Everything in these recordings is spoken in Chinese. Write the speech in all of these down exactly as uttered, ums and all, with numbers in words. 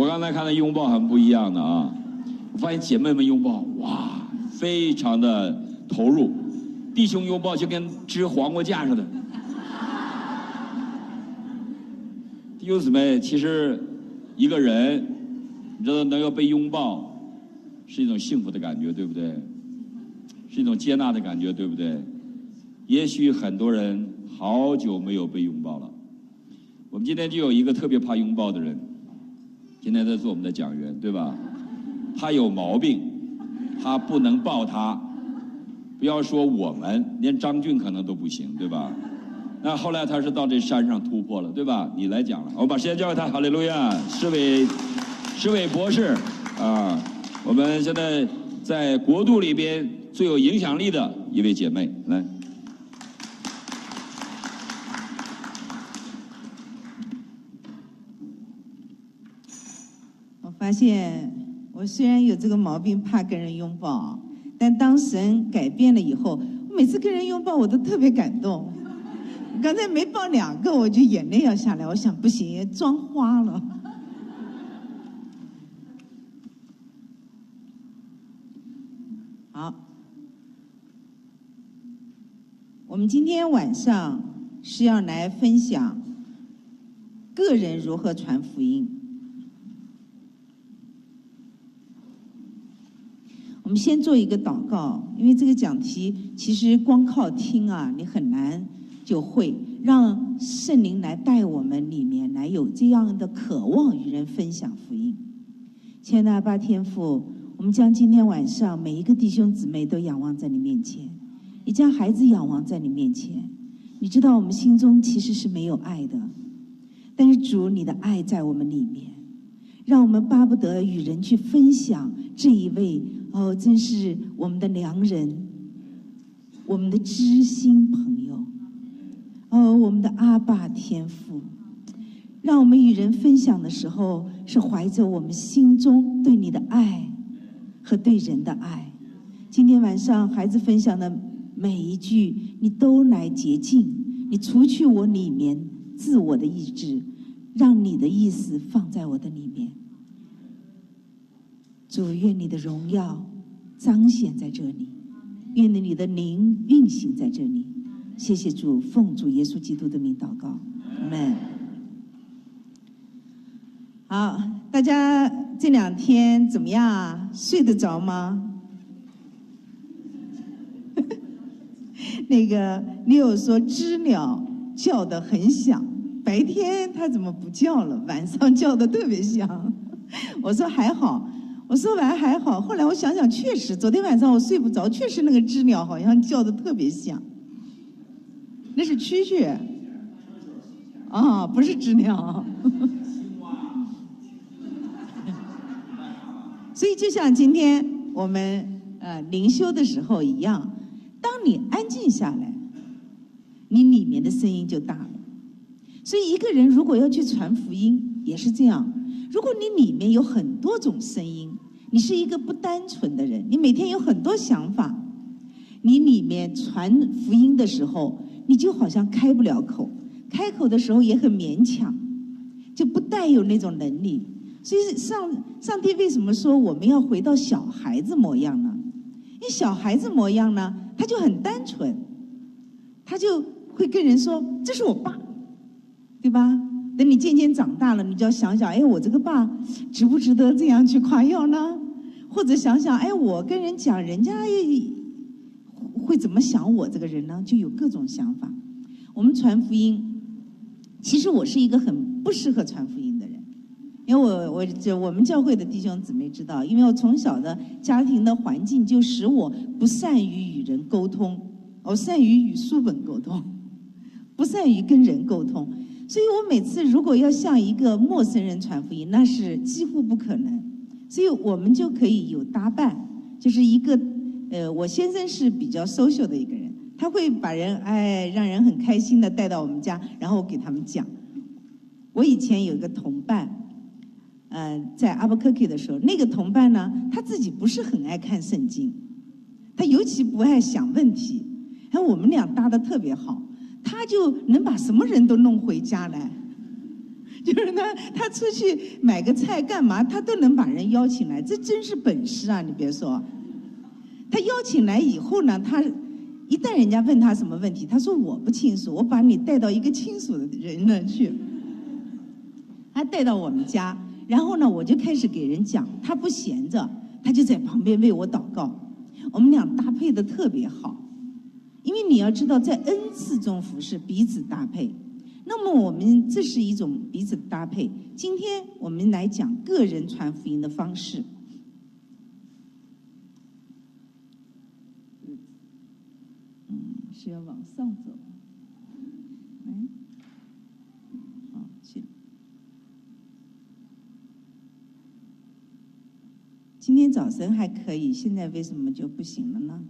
我刚才看到拥抱很不一样的啊，我发现姐妹们拥抱，哇，非常的投入，弟兄拥抱就跟支黄瓜架似的。弟兄姊妹，其实一个人，你知道能够被拥抱，是一种幸福的感觉，对不对？是一种接纳的感觉，对不对？也许很多人好久没有被拥抱了。我们今天就有一个特别怕拥抱的人，今天在做我们的讲员，对吧？他有毛病，他不能抱他。不要说我们，连张俊可能都不行，对吧？那后来他是到这山上突破了，对吧？你来讲了，我把时间交给他。哈利路亚，施伟，施伟博士啊，我们现在在国度里边最有影响力的一位姐妹，来。 我发现我虽然有这个毛病，怕跟人拥抱，但当神改变了以后，我每次跟人拥抱我都特别感动。刚才没抱两个，我就眼泪要下来。我想不行，装花了。好，我们今天晚上是要来分享个人如何传福音。我们先做一个祷告，因为这个讲题其实光靠听啊，你很难就会。让圣灵来带我们里面来有这样的渴望与人分享福音。亲爱的阿爸天父，我们将今天晚上每一个弟兄姊妹都仰望在你面前，也将孩子仰望在你面前。你知道我们心中其实是没有爱的，但是主，你的爱在我们里面，让我们巴不得与人去分享这一位哦，真是我们的良人，我们的知心朋友。哦，我们的阿爸天父，让我们与人分享的时候，是怀着我们心中对你的爱和对人的爱。今天晚上孩子分享的每一句，你都来洁净，你除去我里面自我的意志，让你的意思放在我的里面。主，愿你的荣耀彰显在这里，愿你的灵运行在这里。谢谢主，奉主耶稣基督的名祷告，阿们。好，大家这两天怎么样啊？睡得着吗？那个你有说知了叫得很响，白天它怎么不叫了？晚上叫得特别响。我说还好，我说完还好。后来我想想，确实昨天晚上我睡不着，确实那个知了好像叫得特别响。那是蛐蛐，啊，不是知了。所以就像今天我们呃灵修的时候一样，当你安静下来，你里面的声音就大了。所以一个人如果要去传福音，也是这样。如果你里面有很多种声音，你是一个不单纯的人，你每天有很多想法，你里面传福音的时候，你就好像开不了口，开口的时候也很勉强，就不带有那种能力。所以上上帝为什么说我们要回到小孩子模样呢？因为小孩子模样呢，他就很单纯，他就会跟人说这是我爸，对吧？等你渐渐长大了，你就要想想，哎，我这个爸值不值得这样去夸耀呢？或者想想，哎，我跟人讲，人家会怎么想我这个人呢？就有各种想法。我们传福音，其实我是一个很不适合传福音的人，因为我我就我们教会的弟兄姊妹知道，因为我从小的家庭的环境就使我不善于与人沟通，我善于与书本沟通，不善于跟人沟通。所以我每次如果要向一个陌生人传福音，那是几乎不可能。所以我们就可以有搭伴，就是一个呃，我先生是比较 social 的一个人，他会把人哎让人很开心的带到我们家，然后我给他们讲。我以前有一个同伴，呃，在阿伯克克的时候，那个同伴呢，他自己不是很爱看圣经，他尤其不爱想问题，然后我们俩搭得特别好。他就能把什么人都弄回家来， 就是他他出去买个菜干嘛，他都能把人邀请来，这真是本事啊！你别说，他邀请来以后呢，他一旦人家问他什么问题，他说我不清楚，我把你带到一个清楚的人那去，他带到我们家，然后呢，我就开始给人讲，他不闲着，他就在旁边为我祷告，我们俩搭配的特别好。因为你要知道，在恩赐中服侍，彼此搭配。那么我们这是一种彼此搭配。今天我们来讲个人传福音的方式。嗯，是要往上走。哎，好，去。今天早晨还可以，现在为什么就不行了呢？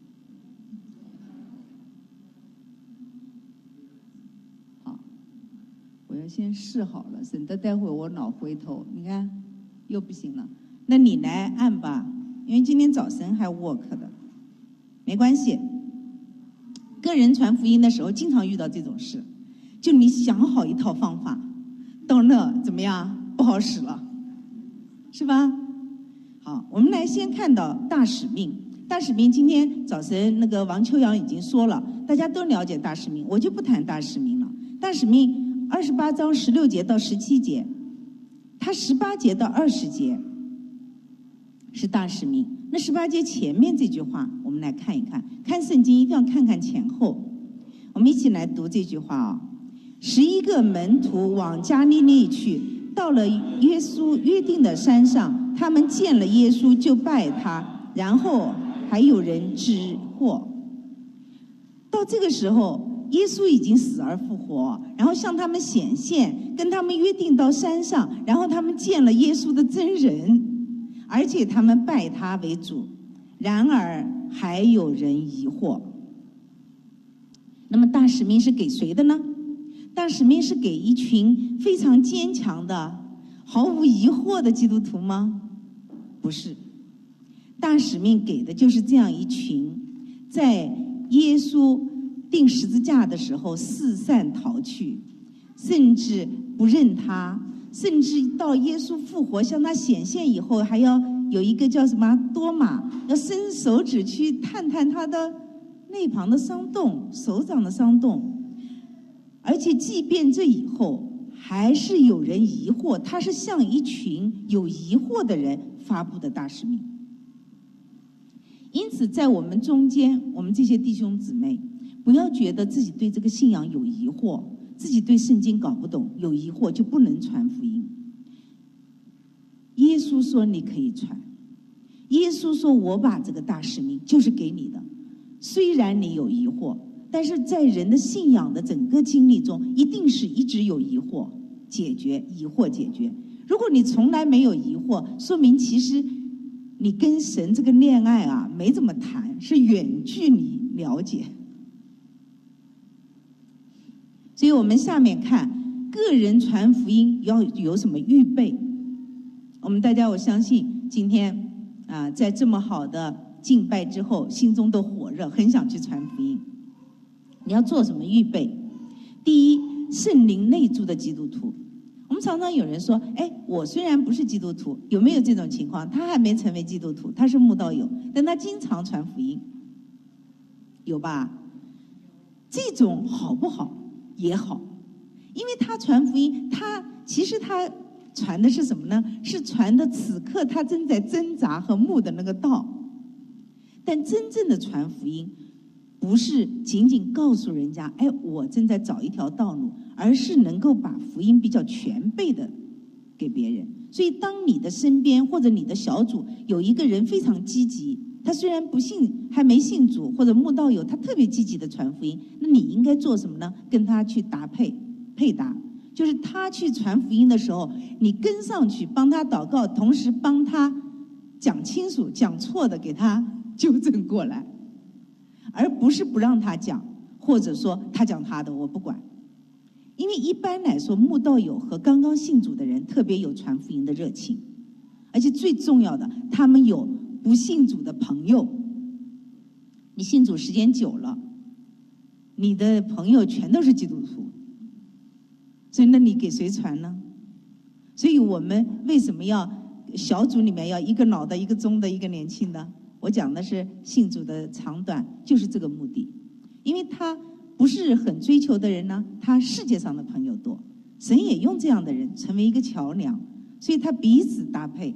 我要先试好了，省得待会我脑回头。你看，又不行了。那你来按吧，因为今天早晨还 work 的，没关系。个人传福音的时候，经常遇到这种事，就你想好一套方法，到那怎么样不好使了，是吧？好，我们来先看到大使命。大使命今天早晨那个王秋阳已经说了，大家都了解大使命，我就不谈大使命了。大使命。二十八章十六节到十七节，它十八节到二十节是大使命。那十八节前面这句话，我们来看一看。看圣经一定要看看前后。我们一起来读这句话啊、哦：十一个门徒往加利利去，到了耶稣约定的山上，他们见了耶稣就拜他，然后还有人知惑。到这个时候。耶稣已经死而复活，然后向他们显现，跟他们约定到山上，然后他们见了耶稣的真人，而且他们拜他为主。然而还有人疑惑。那么大使命是给谁的呢？大使命是给一群非常坚强的、毫无疑惑的基督徒吗？不是。大使命给的就是这样一群在耶稣钉十字架的时候四散逃去，甚至不认他，甚至到耶稣复活向他显现以后，还要有一个叫什么多马，要伸手指去探探他的内旁的伤洞、手掌的伤洞。而且即便这以后，还是有人疑惑，他是向一群有疑惑的人发布的大使命。因此在我们中间，我们这些弟兄姊妹，不要觉得自己对这个信仰有疑惑，自己对圣经搞不懂，有疑惑就不能传福音。耶稣说你可以传，耶稣说我把这个大使命就是给你的。虽然你有疑惑，但是在人的信仰的整个经历中，一定是一直有疑惑，解决疑惑解决。如果你从来没有疑惑，说明其实你跟神这个恋爱啊没怎么谈，是远距离了解。所以我们下面看个人传福音要有什么预备。我们大家我相信今天啊，在这么好的敬拜之后，心中都火热，很想去传福音。你要做什么预备？第一，圣灵内住的基督徒。我们常常有人说，哎，我虽然不是基督徒，有没有这种情况？他还没成为基督徒，他是慕道友，但他经常传福音，有吧？这种好不好？也好，因为他传福音，他其实他传的是什么呢？是传的此刻他正在挣扎和慕的那个道。但真正的传福音，不是仅仅告诉人家，哎，我正在找一条道路，而是能够把福音比较全备的给别人。所以，当你的身边或者你的小组有一个人非常积极，他虽然不信，还没信主或者慕道友，他特别积极的传福音，那你应该做什么呢？跟他去搭配配搭，就是他去传福音的时候，你跟上去帮他祷告，同时帮他讲清楚，讲错的给他纠正过来，而不是不让他讲，或者说他讲他的我不管。因为一般来说，慕道友和刚刚信主的人特别有传福音的热情，而且最重要的，他们有不信主的朋友。你信主时间久了，你的朋友全都是基督徒，所以那你给谁传呢？ 所以我们为什么要小组里面要一个老的、一个中的、一个年轻的？我讲的是信主的长短，就是这个目的。因为他不是很追求的人呢，他世界上的朋友多，神也用这样的人成为一个桥梁，所以他彼此搭配。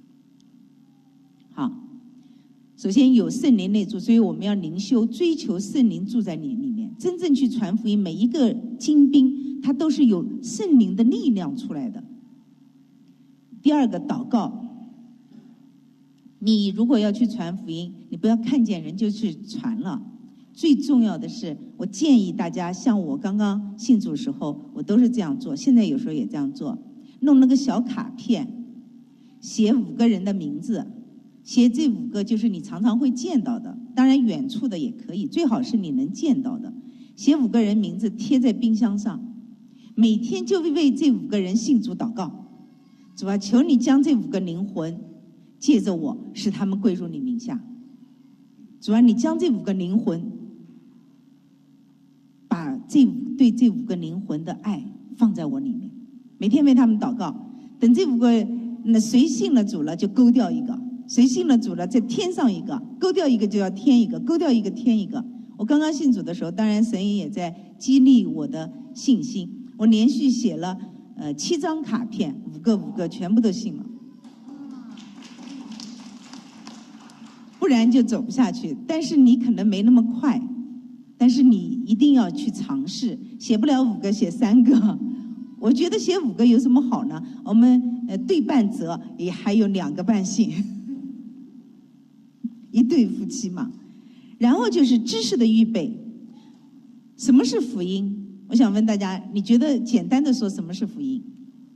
好，首先有圣灵内住，所以我们要灵修，追求圣灵住在你里面，真正去传福音。每一个精兵，他都是有圣灵的力量出来的。第二个，祷告。你如果要去传福音，你不要看见人就去传了。最重要的是，我建议大家，像我刚刚信主的时候，我都是这样做，现在有时候也这样做，弄那个小卡片，写五个人的名字，写这五个就是你常常会见到的，当然远处的也可以，最好是你能见到的。写五个人名字贴在冰箱上，每天就为这五个人信主祷告，主啊，求你将这五个灵魂借着我，使他们归入你名下。主啊，你将这五个灵魂，把这对这五个灵魂的爱放在我里面，每天为他们祷告。等这五个那谁信了主了，就勾掉一个；谁信了主了，再添上一个；勾掉一个就要添一个，勾掉一个添一个。我刚刚信主的时候，当然神也在激励我的信心。我连续写了呃七张卡片，五个五个全部都信了。不然就走不下去。但是你可能没那么快，但是你一定要去尝试。写不了五个，写三个。我觉得写五个有什么好呢？我们呃对半折，也还有两个半信，一对夫妻嘛。然后就是知识的预备。什么是福音？我想问大家，你觉得简单的说什么是福音？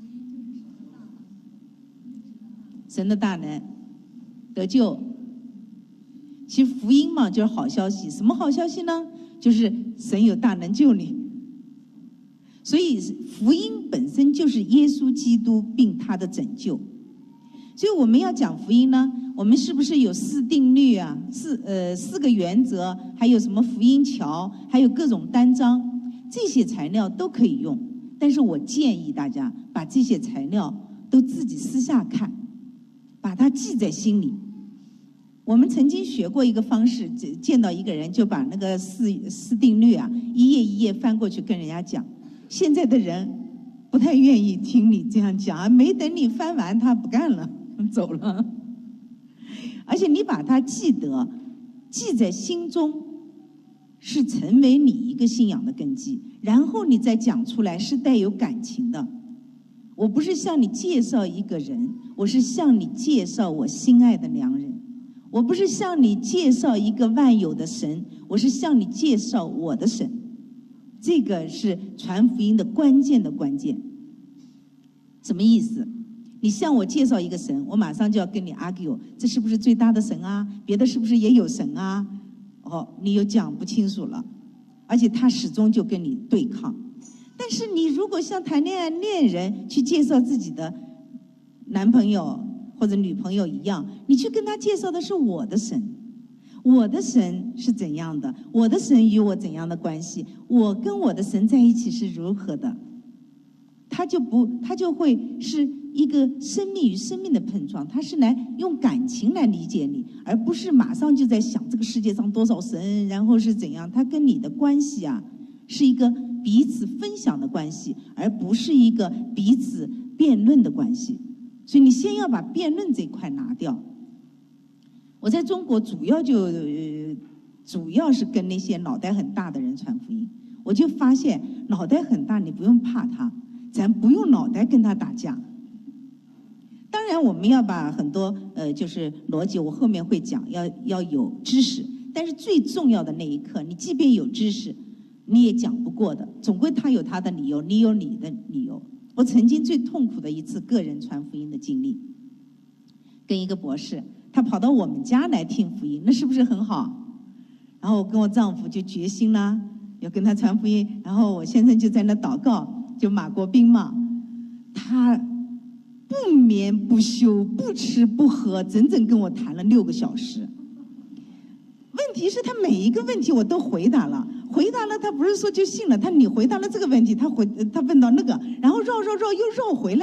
神的大能，得救。其实福音嘛，就是好消息。什么好消息呢？就是神有大能救你。所以福音本身就是耶稣基督并他的拯救。所以我们要讲福音呢，我们是不是有四定律啊？四呃四个原则，还有什么福音桥，还有各种单章，这些材料都可以用。但是我建议大家把这些材料都自己私下看，把它记在心里。我们曾经学过一个方式，见到一个人就把那个四四定律啊，一页一页翻过去跟人家讲。现在的人不太愿意听你这样讲，没等你翻完，他不干了，走了。而且你把它记得，记在心中，是成为你一个信仰的根基。然后你再讲出来，是带有感情的。我不是向你介绍一个人，我是向你介绍我心爱的良人。我不是向你介绍一个万有的神，我是向你介绍我的神。这个是传福音的关键的关键。什么意思？你向我介绍一个神，我马上就要跟你 argue， 这是不是最大的神啊？别的是不是也有神啊？哦，你又讲不清楚了，而且他始终就跟你对抗。但是你如果像谈恋爱恋人去介绍自己的男朋友或者女朋友一样，你去跟他介绍的是我的神，我的神是怎样的，我的神与我怎样的关系，我跟我的神在一起是如何的，他就不，他就会是一个生命与生命的碰撞，他是来用感情来理解你，而不是马上就在想这个世界上多少神，然后是怎样。他跟你的关系啊，是一个彼此分享的关系，而不是一个彼此辩论的关系。所以你先要把辩论这一块拿掉。我在中国主要就、呃、主要是跟那些脑袋很大的人传福音，我就发现脑袋很大你不用怕他，咱不用脑袋跟他打架。当然我们要把很多呃就是逻辑，我后面会讲，要要有知识，但是最重要的那一刻，你即便有知识你也讲不过的，总归他有他的理由，你有你的理由。我曾经最痛苦的一次个人传福音的经历，跟一个博士，他跑到我们家来听福音，那是不是很好？然后我跟我丈夫就决心啦，要跟他传福音。然后我先生就在那祷告，就马国斌嘛，他不眠不休，不吃不喝，整整跟我谈了六个小时。问题是他每一个问题我都回答了，回答了他不是说就信了，他你回答了这个问题，他回他问到那个，然后绕绕绕又绕回来。后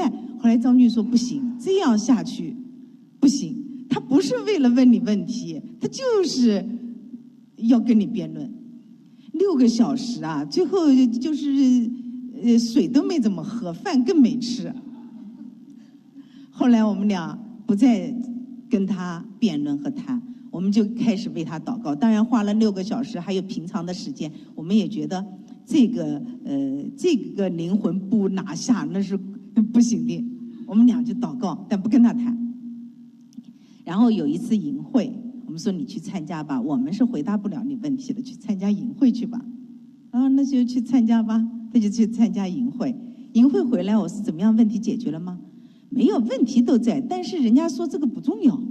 后来张俊说不行，这样下去不行，他不是为了问你问题，他就是要跟你辩论。六个小时啊，最后就是呃水都没怎么喝，饭更没吃。后来我们俩不再跟他辩论和谈，我们就开始为他祷告。当然花了六个小时，还有平常的时间，我们也觉得这个呃这个灵魂不拿下那是不行的。我们俩就祷告，但不跟他谈。然后有一次营会，我们说你去参加吧，我们是回答不了你问题的，去参加营会去吧。啊，那就去参加吧，他就去参加营会。营会回来，我是怎么样？问题解决了吗？没有，问题都在，但是人家说这个不重要。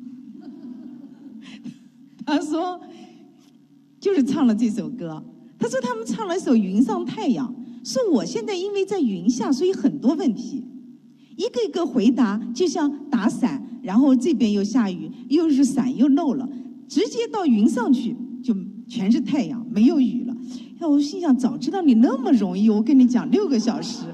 他说，就是唱了这首歌。他说他们唱了一首《云上太阳》，说我现在因为在云下，所以很多问题，一个一个回答，就像打伞，然后这边又下雨，又是伞又漏了，直接到云上去就全是太阳，没有雨了。呀，我心想，早知道你那么容易，我跟你讲六个小时。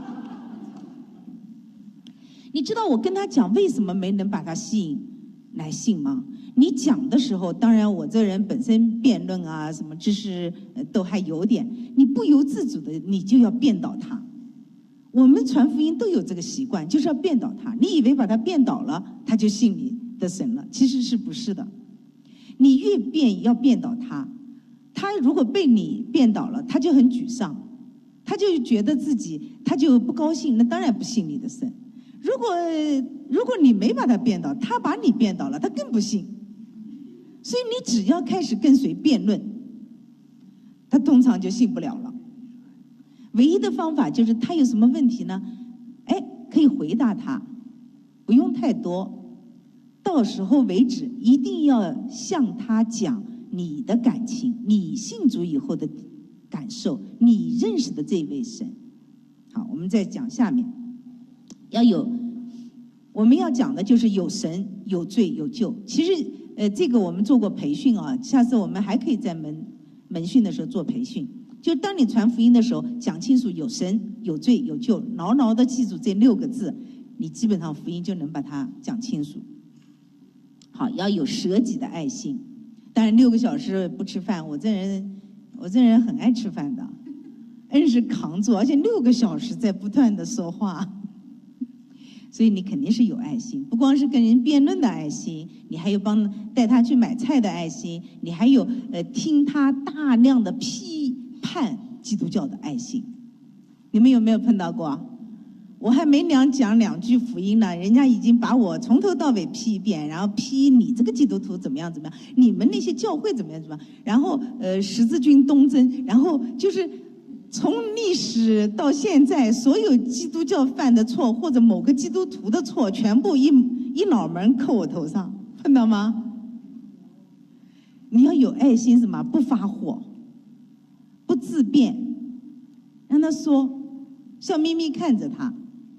你知道我跟他讲为什么没能把他吸引来信吗？你讲的时候，当然我这人本身辩论啊什么知识都还有点，你不由自主的你就要辩倒他。我们传福音都有这个习惯，就是要辩倒他。你以为把他辩倒了，他就信你的神了，其实是不是的。你越辩要辩倒他，他如果被你辩倒了，他就很沮丧，他就觉得自己他就不高兴，那当然不信你的神。如果如果你没把他辩倒，他把你辩倒了，他更不信。所以你只要开始跟随辩论，他通常就信不了了。唯一的方法就是他有什么问题呢？哎，可以回答他，不用太多，到时候为止，一定要向他讲你的感情，你信主以后的感受，你认识的这位神。好，我们再讲下面。要有，我们要讲的就是有神、有罪、有救。其实，呃，这个我们做过培训啊，下次我们还可以在门门训的时候做培训。就当你传福音的时候，讲清楚有神、有罪、有救，牢牢的记住这六个字，你基本上福音就能把它讲清楚。好，要有舍己的爱心。当然，六个小时不吃饭，我这人，我这人很爱吃饭的，硬是扛住，而且六个小时在不断的说话。所以你肯定是有爱心，不光是跟人辩论的爱心，你还有帮带他去买菜的爱心，你还有呃听他大量的批判基督教的爱心。你们有没有碰到过？我还没两讲两句福音呢，人家已经把我从头到尾批一遍，然后批你这个基督徒怎么样怎么样，你们那些教会怎么样怎么样，然后呃十字军东征，然后就是从历史到现在，所有基督教犯的错，或者某个基督徒的错，全部一一脑门扣我头上，碰到吗？你要有爱心，什么？不发火，不自辩，让他说，笑眯眯看着他。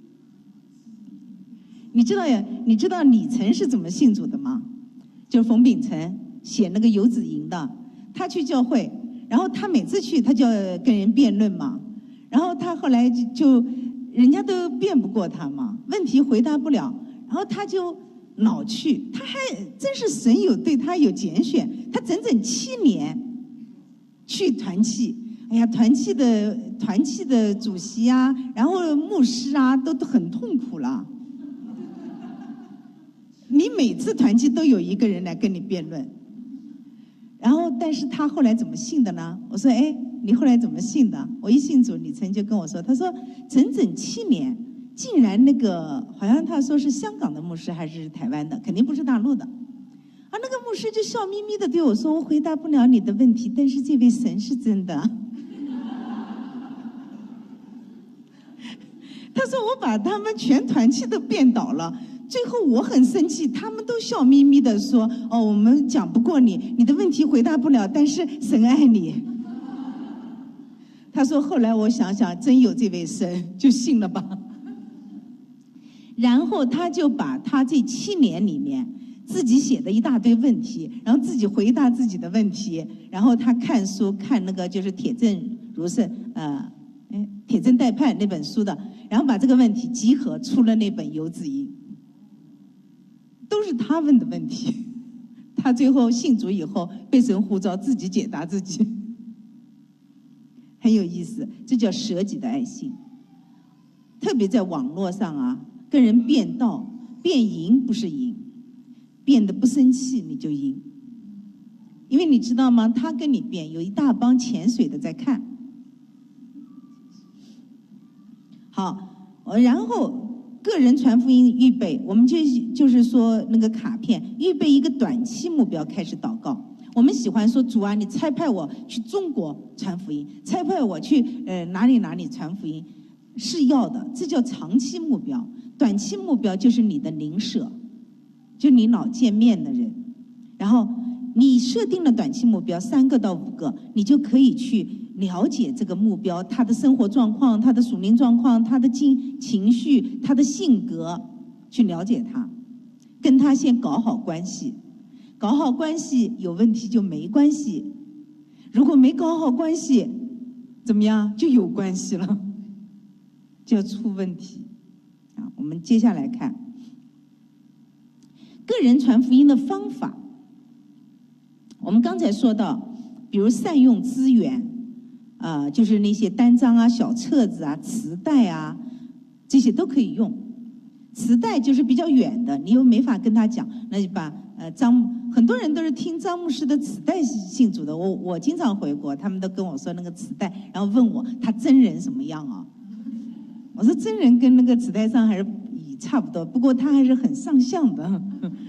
你知道呀？你知道李晨是怎么信主的吗？就是冯秉辰写那个《游子吟》的，他去教会。然后他每次去，他就要跟人辩论嘛。然后他后来就就，人家都辩不过他嘛，问题回答不了。然后他就老去，他还真是神有对他有拣选，他整整七年去团契。哎呀，团契的团契的主席啊，然后牧师啊，都都很痛苦了。你每次团契都有一个人来跟你辩论。然后，但是他后来怎么信的呢？我说，哎，你后来怎么信的？我一信主，李晨就跟我说，他说整整七年，竟然那个好像他说是香港的牧师还是台湾的，肯定不是大陆的。啊，那个牧师就笑眯眯的对我说，我回答不了你的问题，但是这位神是真的。他说我把他们全团契都辩倒了。最后我很生气，他们都笑眯眯的说：“哦，我们讲不过你，你的问题回答不了，但是神爱你。”他说：“后来我想想，真有这位神，就信了吧。”然后他就把他这七年里面自己写的一大堆问题，然后自己回答自己的问题，然后他看书看那个就是铁证如圣，呃哎，铁证待判那本书的，然后把这个问题集合出了那本《游子吟》，都是他问的问题。他最后信主以后被神呼召，自己解答自己，很有意思。这叫舍己的爱心。特别在网络上啊，跟人辩道，辩赢不是赢，辩得不生气你就赢。因为你知道吗？他跟你辩，有一大帮潜水的在看。好，然后个人传福音预备，我们就就是说那个卡片，预备一个短期目标开始祷告。我们喜欢说主啊，你差派我去中国传福音，差派我去呃哪里哪里传福音，是要的，这叫长期目标。短期目标就是你的邻舍，就你老见面的人，然后你设定了短期目标三个到五个，你就可以去了解这个目标，他的生活状况、他的属灵状况、他的情情绪、他的性格，去了解他，跟他先搞好关系。搞好关系有问题就没关系，如果没搞好关系，怎么样就有关系了，就要出问题。啊，我们接下来看个人传福音的方法。我们刚才说到，比如善用资源，啊、呃，就是那些单张啊、小册子啊、磁带啊，这些都可以用。磁带就是比较远的，你又没法跟他讲，那就把呃张很多人都是听张牧师的磁带信主的。我我经常回国，他们都跟我说那个磁带，然后问我他真人什么样啊？我说真人跟那个磁带上还是差不多，不过他还是很上相的。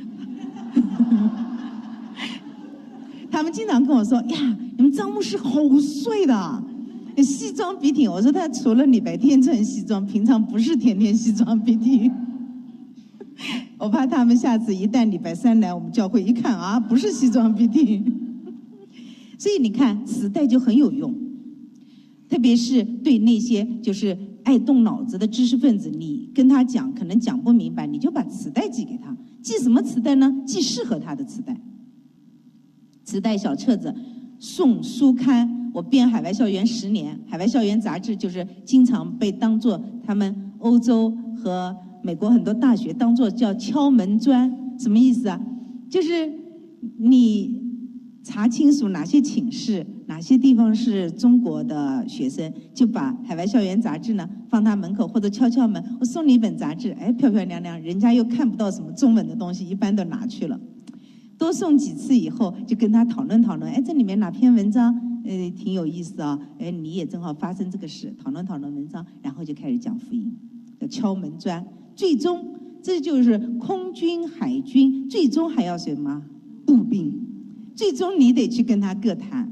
他们经常跟我说呀，你们张牧师好帅的，西装笔挺。我说他除了礼拜天穿西装，平常不是天天西装笔挺。我怕他们下次一旦礼拜三来我们教会一看啊，不是西装笔挺。所以你看磁带就很有用，特别是对那些就是爱动脑子的知识分子，你跟他讲可能讲不明白，你就把磁带寄给他。寄什么磁带呢？寄适合他的磁带。磁带、小册子、送书刊。我编海外校园十年，海外校园杂志就是经常被当作他们欧洲和美国很多大学当作叫敲门砖。什么意思啊？就是你查清楚哪些寝室、哪些地方是中国的学生，就把海外校园杂志呢放他门口，或者敲敲门，我送你一本杂志，哎，漂漂亮亮，人家又看不到什么中文的东西，一般都拿去了。多送几次以后，就跟他讨论讨论，哎，这里面哪篇文章，呃，挺有意思啊，哎，你也正好发生这个事，讨论讨论文章，然后就开始讲福音，叫敲门砖。最终，这就是空军、海军，最终还要什么？步兵，最终你得去跟他各谈。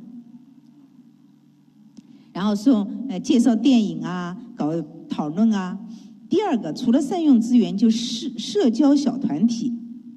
然后送呃介绍电影啊，搞讨论啊。第二个，除了善用资源，就是社交小团体。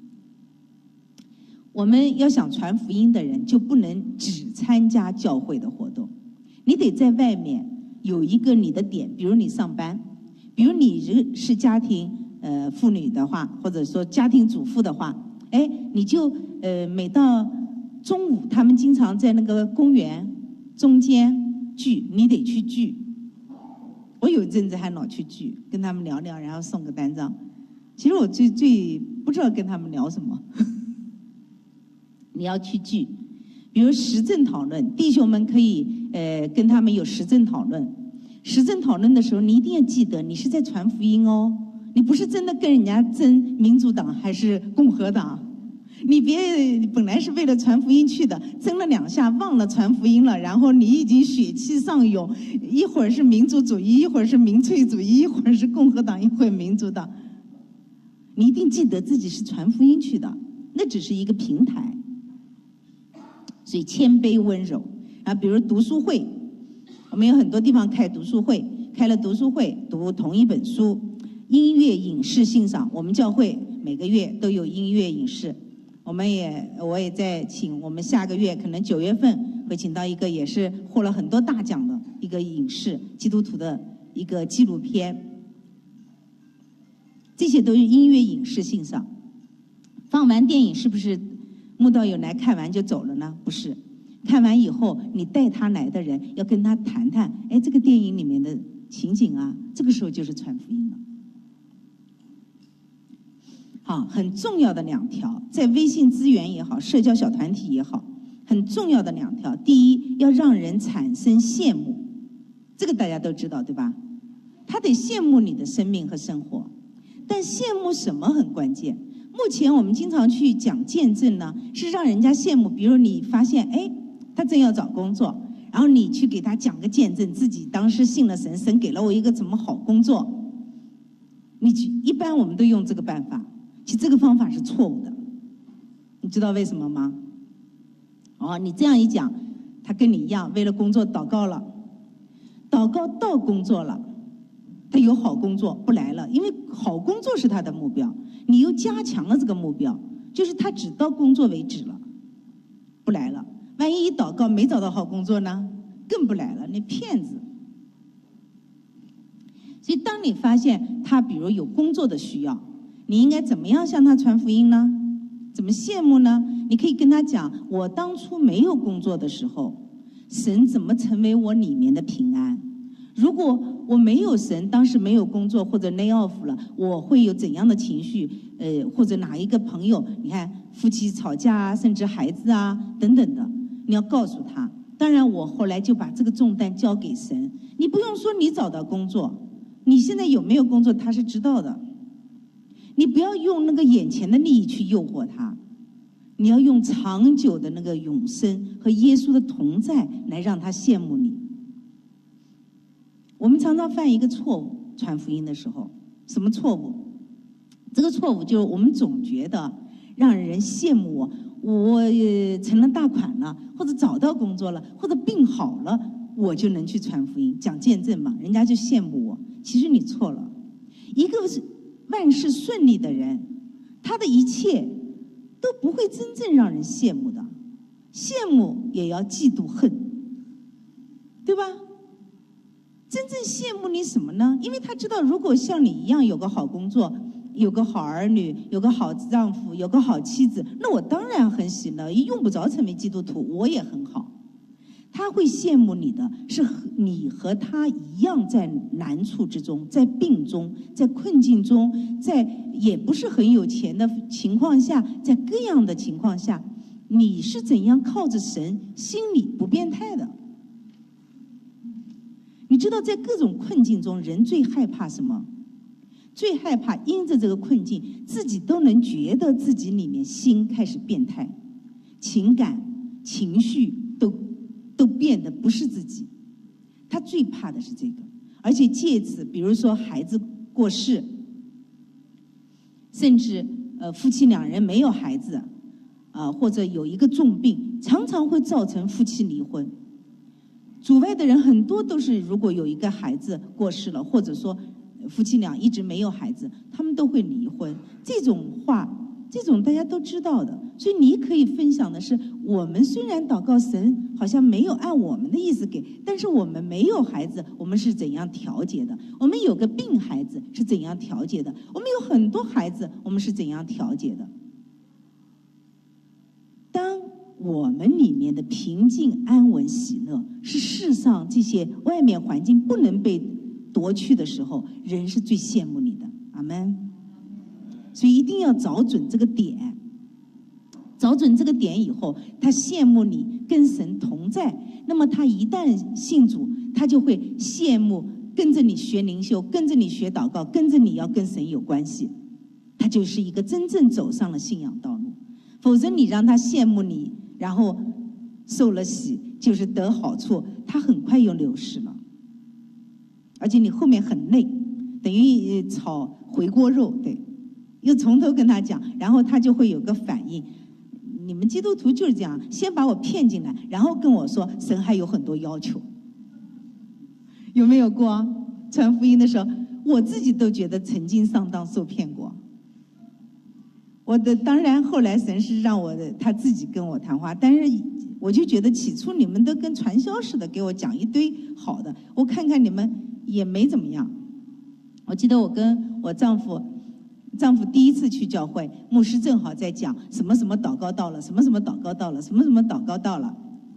我们要想传福音的人，就不能只参加教会的活动，你得在外面有一个你的点，比如你上班，比如你是家庭呃妇女的话，或者说家庭主妇的话，哎，你就呃每到中午，他们经常在那个公园中间聚，你得去聚。我有一阵子还老去聚，跟他们聊聊，然后送个单张。其实我最最不知道跟他们聊什么。你要去聚，比如实证讨论，弟兄们可以呃跟他们有实证讨论。实证讨论的时候，你一定要记得，你是在传福音哦，你不是真的跟人家争民主党还是共和党。你别本来是为了传福音去的，争了两下忘了传福音了，然后你已经血气上涌，一会儿是民族主义，一会儿是民粹主义，一会儿是共和党，一会儿民主党。你一定记得自己是传福音去的，那只是一个平台。所以谦卑温柔啊，比如读书会，我们有很多地方开读书会，开了读书会读同一本书。音乐影视欣赏，我们教会每个月都有音乐影视，我们也我也在请，我们下个月可能九月份会请到一个也是获了很多大奖的一个影视基督徒的一个纪录片，这些都是音乐影视欣赏。放完电影是不是慕道友来看完就走了呢？不是， 看完以后，你带他来的人要跟他谈谈，哎，这个电影里面的情景啊，这个时候就是传福音了。好，很重要的两条，在微信资源也好，社交小团体也好，很重要的两条。第一，要让人产生羡慕，这个大家都知道，对吧？他得羡慕你的生命和生活，但羡慕什么很关键。目前我们经常去讲见证呢，是让人家羡慕。比如你发现，哎，他正要找工作，然后你去给他讲个见证，自己当时信了神，神给了我一个怎么好工作。你一般我们都用这个办法，其实这个方法是错误的。你知道为什么吗？哦，你这样一讲，他跟你一样，为了工作祷告了，祷告到工作了。他有好工作不来了，因为好工作是他的目标，你又加强了这个目标，就是他只到工作为止了，不来了。万一一祷告没找到好工作呢，更不来了，你骗子。所以当你发现他比如有工作的需要，你应该怎么样向他传福音呢？怎么羡慕呢？你可以跟他讲，我当初没有工作的时候，神怎么成为我里面的平安。如果我没有神，当时没有工作或者 lay off 了，我会有怎样的情绪？呃，或者哪一个朋友，你看夫妻吵架啊，甚至孩子啊等等的，你要告诉他。当然，我后来就把这个重担交给神。你不用说你找到工作，你现在有没有工作，他是知道的。你不要用那个眼前的利益去诱惑他，你要用长久的那个永生和耶稣的同在来让他羡慕你。我们常常犯一个错误，传福音的时候，什么错误？这个错误就是我们总觉得让人羡慕我，我成了大款了，或者找到工作了，或者病好了，我就能去传福音，讲见证嘛，人家就羡慕我。其实你错了，一个是万事顺利的人，他的一切都不会真正让人羡慕的，羡慕也要嫉妒恨，对吧？真正羡慕你什么呢？因为他知道，如果像你一样有个好工作，有个好儿女，有个好丈夫，有个好妻子，那我当然很喜乐，用不着成为基督徒，我也很好。他会羡慕你的是你和他一样在难处之中，在病中，在困境中，在也不是很有钱的情况下，在各样的情况下，你是怎样靠着神，心里不变态的。你知道，在各种困境中，人最害怕什么？最害怕因着这个困境，自己都能觉得自己里面心开始变态，情感、情绪都都变得不是自己。他最怕的是这个，而且借此，比如说孩子过世，甚至呃夫妻两人没有孩子，啊、呃、或者有一个重病，常常会造成夫妻离婚。主外的人很多都是，如果有一个孩子过世了，或者说夫妻俩一直没有孩子，他们都会离婚。这种话，这种大家都知道的。所以你可以分享的是，我们虽然祷告神好像没有按我们的意思给，但是我们没有孩子，我们是怎样调节的？我们有个病孩子是怎样调节的？我们有很多孩子，我们是怎样调节的？当我们里面的平静、安稳、喜乐，是世上这些外面环境不能被夺去的时候，人是最羡慕你的。阿们。所以一定要找准这个点，找准这个点以后，他羡慕你跟神同在。那么他一旦信主，他就会羡慕跟着你学灵修，跟着你学祷告，跟着你要跟神有关系，他就是一个真正走上了信仰道路。否则你让他羡慕你，然后受了喜，就是得好处，他很快又流失了，而且你后面很累，等于炒回锅肉，对，又从头跟他讲，然后他就会有个反应。你们基督徒就是这样，先把我骗进来，然后跟我说神还有很多要求。有没有过传福音的时候，我自己都觉得曾经上当受骗过。我的当然后来神是让我的他自己跟我谈话，但是我就觉得起初你们都跟传销似的给我讲一堆好的，我看看你们也没怎么样。我记得我跟我丈夫丈夫第一次去教会，牧师正好在讲什么什么祷告到了，什么什么祷告到了，什么什么祷告到了。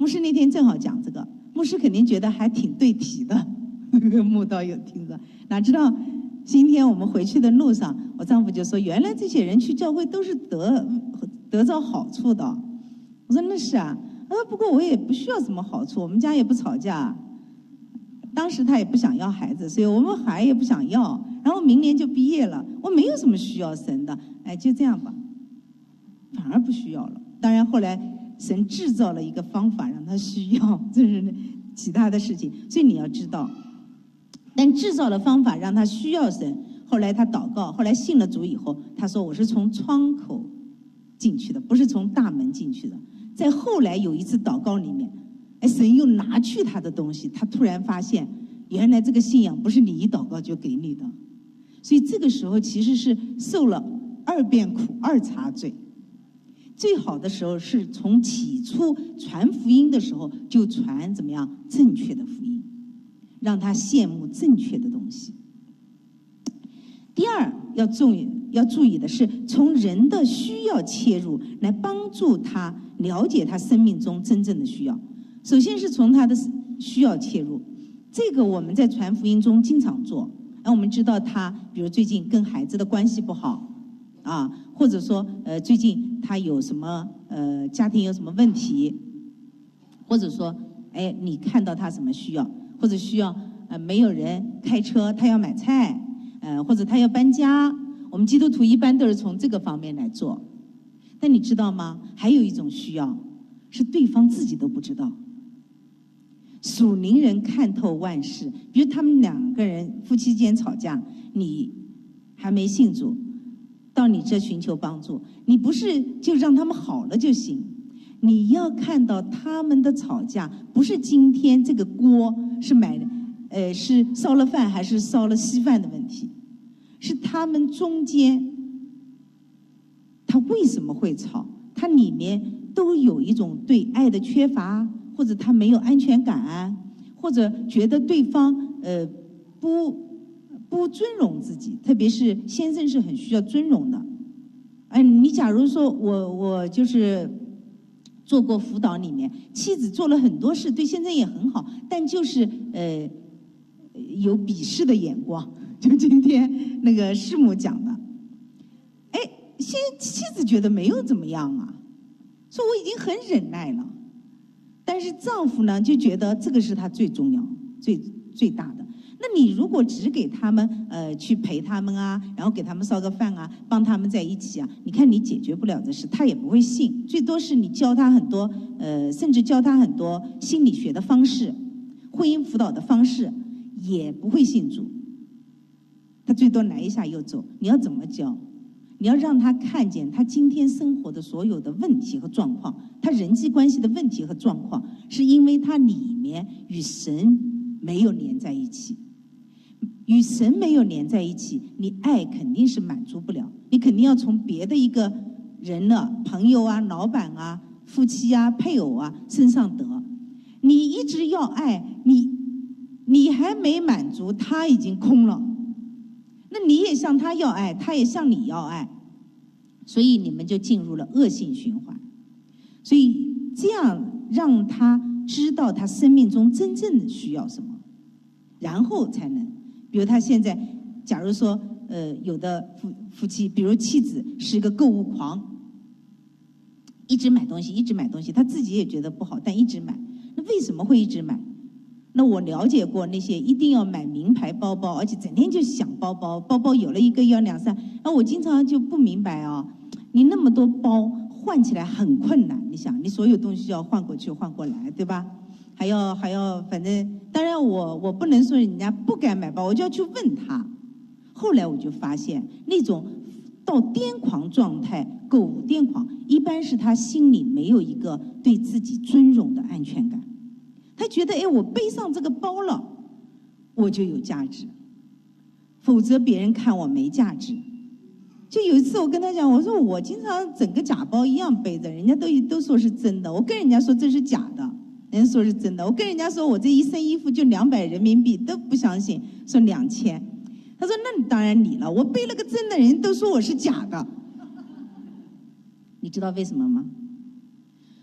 牧师那天正好讲这个，牧师肯定觉得还挺对题的。慕道友听着，哪知道今天我们回去的路上，我丈夫就说：“原来这些人去教会都是得得着好处的。”我说：“那是啊。”他说：“不过我也不需要什么好处，我们家也不吵架。当时他也不想要孩子，所以我们孩也不想要。然后明年就毕业了，我没有什么需要神的。哎，就这样吧，反而不需要了。当然后来神制造了一个方法让他需要，这是其他的事情。所以你要知道。”但制造了方法让他需要神，后来他祷告，后来信了主以后，他说我是从窗口进去的，不是从大门进去的。在后来有一次祷告里面，哎，神又拿去他的东西，他突然发现，原来这个信仰不是你一祷告就给你的，所以这个时候其实是受了二遍苦、二茬罪。最好的时候是从起初传福音的时候就传怎么样正确的福音。让他羡慕正确的东西。第二，要注意要注意的是，从人的需要切入，来帮助他了解他生命中真正的需要。首先是从他的需要切入，这个我们在传福音中经常做。那我们知道他，比如最近跟孩子的关系不好，啊，或者说呃最近他有什么呃家庭有什么问题，或者说哎你看到他什么需要。或者需要呃没有人开车，他要买菜，呃或者他要搬家，我们基督徒一般都是从这个方面来做。但你知道吗？还有一种需要是对方自己都不知道。属灵人看透万事，比如他们两个人夫妻间吵架，你还没信主，到你这寻求帮助，你不是就让他们好了就行。你要看到他们的吵架，不是今天这个锅是买，呃，是烧了饭还是烧了稀饭的问题，是他们中间，他为什么会吵？他里面都有一种对爱的缺乏，或者他没有安全感，或者觉得对方呃不不尊荣自己，特别是先生是很需要尊荣的。哎，你假如说我我就是。做过辅导里面，妻子做了很多事，对先生也很好，但就是呃有鄙视的眼光。就今天那个师母讲的，哎，先妻子觉得没有怎么样啊，说我已经很忍耐了，但是丈夫呢就觉得这个是他最重要、最最大的。那你如果只给他们呃去陪他们啊，然后给他们烧个饭啊，帮他们在一起啊，你看你解决不了的事，他也不会信。最多是你教他很多呃，甚至教他很多心理学的方式、婚姻辅导的方式，也不会信主。他最多来一下又走。你要怎么教？你要让他看见他今天生活的所有的问题和状况，他人际关系的问题和状况，是因为他里面与神没有连在一起。与神没有连在一起，你爱肯定是满足不了，你肯定要从别的一个人的朋友啊、老板啊、夫妻啊、配偶啊身上得。你一直要爱，你你还没满足，他已经空了。那你也向他要爱，他也向你要爱，所以你们就进入了恶性循环。所以这样让他知道他生命中真正的需要什么，然后才能。比如他现在，假如说，呃，有的夫夫妻，比如妻子是个购物狂，一直买东西，一直买东西，他自己也觉得不好，但一直买。那为什么会一直买？那我了解过那些一定要买名牌包包，而且整天就想包包，包包有了一个要两三。那我经常就不明白啊，你那么多包换起来很困难，你想，你所有东西要换过去换过来，对吧？还要还要，反正当然我我不能说人家不该买包，我就要去问他。后来我就发现，那种到癫狂状态、购物癫狂，一般是他心里没有一个对自己尊荣的安全感。他觉得，哎，我背上这个包了，我就有价值，否则别人看我没价值。就有一次我跟他讲，我说我经常整个假包一样背着，人家都都说是真的，我跟人家说这是假的。人家说是真的，我跟人家说我这一身衣服就两百人民币，都不相信，说两千。他说那当然你了，我背了个真的，人家都说我是假的。你知道为什么吗？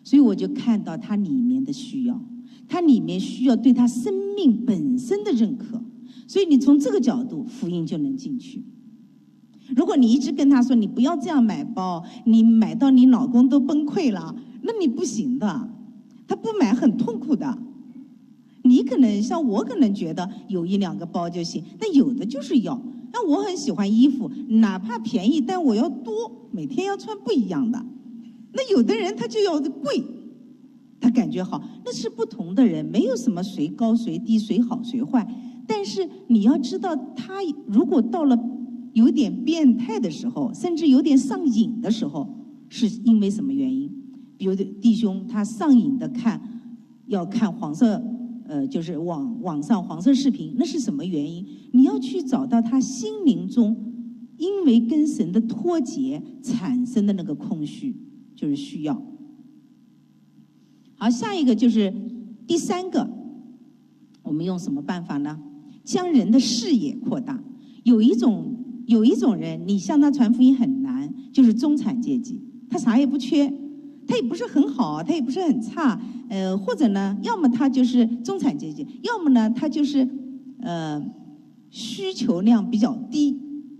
所以我就看到他里面的需要，他里面需要对他生命本身的认可，所以你从这个角度，福音就能进去。如果你一直跟他说你不要这样买包，你买到你老公都崩溃了，那你不行的，他不买很痛苦的。你可能像我可能觉得有一两个包就行，但有的就是要。那我很喜欢衣服，哪怕便宜，但我要多，每天要穿不一样的。那有的人他就要贵，他感觉好，那是不同的人，没有什么谁高谁低，谁好谁坏。但是你要知道，他如果到了有点变态的时候，甚至有点上瘾的时候，是因为什么原因？比如弟兄他上瘾的看，要看黄色，呃，就是网网上黄色视频，那是什么原因？你要去找到他心灵中因为跟神的脱节产生的那个空虚，就是需要。好，下一个就是第三个，我们用什么办法呢？将人的视野扩大。有一种有一种人，你向他传福音很难，就是中产阶级，他啥也不缺，他也不是很好，他也不是很差，呃，或者呢，要么他就是中产阶级，要么呢，他就是呃需求量比较低。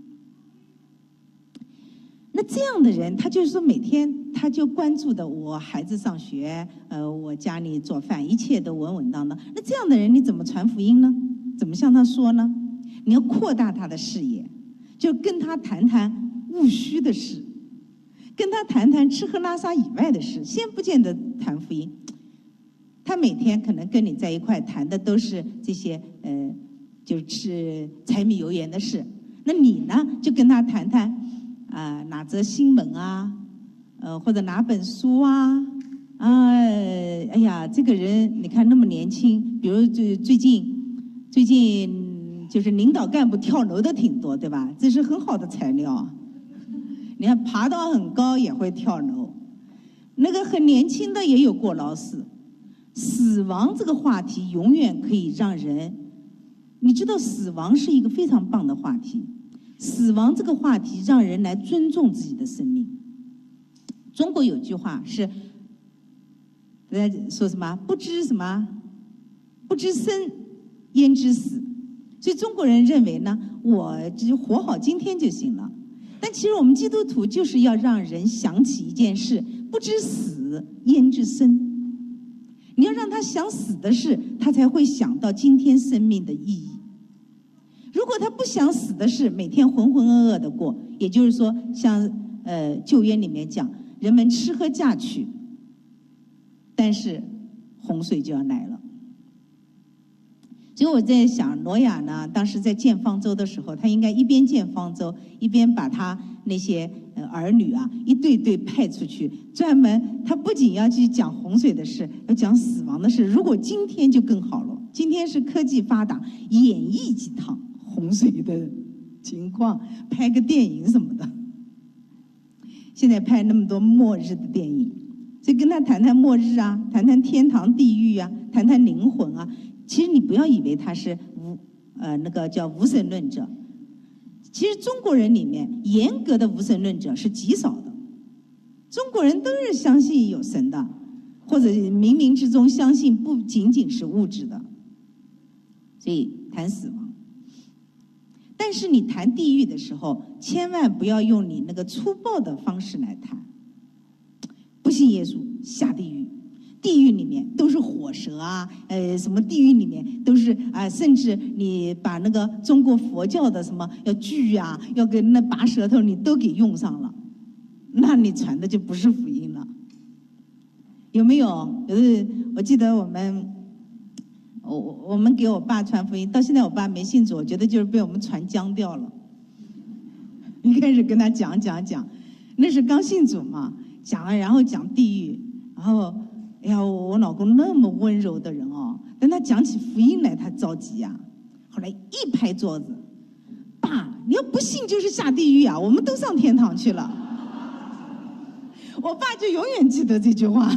那这样的人，他就是说每天他就关注的我孩子上学，呃，我家里做饭，一切都稳稳当当。那这样的人，你怎么传福音呢？怎么向他说呢？你要扩大他的视野，就跟他谈谈务虚的事，跟他谈谈吃喝拉撒以外的事。先不见得谈福音，他每天可能跟你在一块谈的都是这些呃，就是柴米油盐的事。那你呢，就跟他谈谈啊、呃、哪则新闻啊，呃或者哪本书啊，啊哎呀这个人你看那么年轻，比如最最近最近。就是领导干部跳楼的挺多，对吧？这是很好的材料。你看爬到很高也会跳楼，那个很年轻的也有过劳死。死亡这个话题永远可以让人，你知道死亡是一个非常棒的话题。死亡这个话题让人来尊重自己的生命。中国有句话是，在说什么？不知什么？不知生，焉知死？所以中国人认为呢，我只活好今天就行了。但其实我们基督徒就是要让人想起一件事：不知死，焉知生？你要让他想死的事，他才会想到今天生命的意义。如果他不想死的事，每天浑浑噩噩的过，也就是说，像呃旧约里面讲，人们吃喝嫁娶，但是洪水就要来了。所以我在想，挪亚呢，当时在建方舟的时候，他应该一边建方舟，一边把他那些呃儿女啊，一对对派出去，专门他不仅要去讲洪水的事，要讲死亡的事。如果今天就更好了，今天是科技发达，演绎几趟洪水的情况，拍个电影什么的。现在拍那么多末日的电影，所以跟他谈谈末日啊，谈谈天堂地狱啊，谈谈灵魂啊。其实你不要以为他是无呃那个叫无神论者，其实中国人里面严格的无神论者是极少的。中国人都是相信有神的，或者冥冥之中相信不仅仅是物质的。所以谈死亡，但是你谈地狱的时候，千万不要用你那个粗暴的方式来谈。不信耶稣下地狱。地狱里面都是火蛇啊，呃，什么地狱里面都是啊、呃，甚至你把那个中国佛教的什么要锯啊，要跟那拔舌头，你都给用上了，那你传的就不是福音了，有没有？有的，我记得我们，我我们给我爸传福音，到现在我爸没信主，我觉得就是被我们传僵掉了。一开始跟他讲讲讲，那是刚信主嘛，讲了然后讲地狱，然后。哎呀，我老公那么温柔的人哦，等他讲起福音来，他着急呀、啊。后来一拍桌子，爸，你要不信就是下地狱啊，我们都上天堂去了。我爸就永远记得这句话。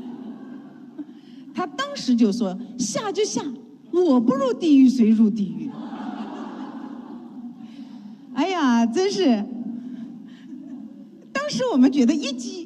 他当时就说：“下就下，我不入地狱谁入地狱？”哎呀，真是。当时我们觉得一击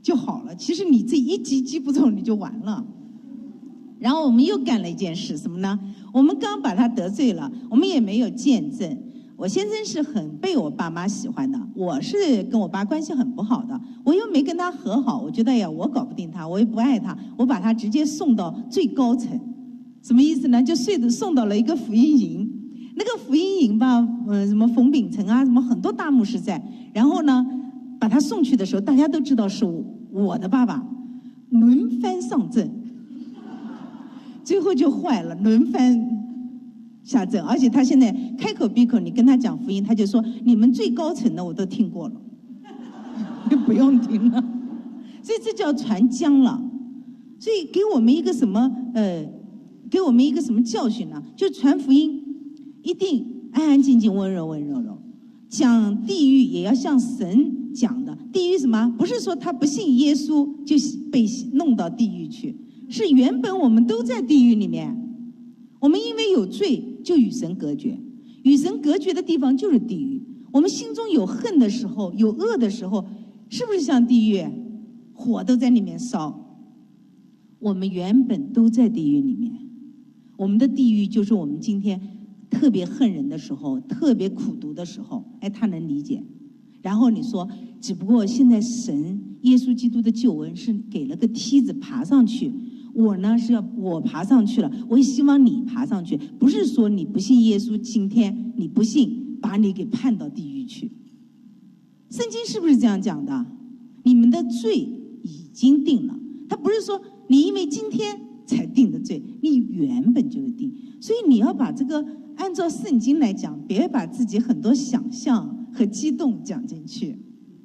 就好了。其实你这一击击不中，你就完了。然后我们又干了一件事，什么呢？我们刚把他得罪了，我们也没有见证。我先生是很被我爸妈喜欢的，我是跟我爸关系很不好的，我又没跟他和好，我觉得呀，我搞不定他，我也不爱他，我把他直接送到最高层，什么意思呢？就送送到了一个福音营，那个福音营吧，呃，什么冯秉成啊，什么很多大牧师在，然后呢，把他送去的时候，大家都知道是我我的爸爸，轮番上阵，最后就坏了，轮番下阵，而且他现在开口闭口，你跟他讲福音，他就说你们最高层的我都听过了，不用听了。所以这叫传浆了。所以给我们一个什么呃，给我们一个什么教训呢？就传福音一定安安静静、温柔温柔柔。讲地狱也要像神讲的，地狱什么？不是说他不信耶稣就被弄到地狱去，是原本我们都在地狱里面。我们因为有罪就与神隔绝，与神隔绝的地方就是地狱。我们心中有恨的时候，有恶的时候，是不是像地狱？火都在里面烧。我们原本都在地狱里面，我们的地狱就是我们今天特别恨人的时候，特别苦读的时候，哎，他能理解。然后你说，只不过现在神耶稣基督的救恩是给了个梯子爬上去。我呢是要我爬上去了，我也希望你爬上去，不是说你不信耶稣，今天你不信，把你给判到地狱去。圣经是不是这样讲的？你们的罪已经定了，他不是说你因为今天才定的罪，你原本就是定。所以你要把这个按照圣经来讲，别把自己很多想象和激动讲进去。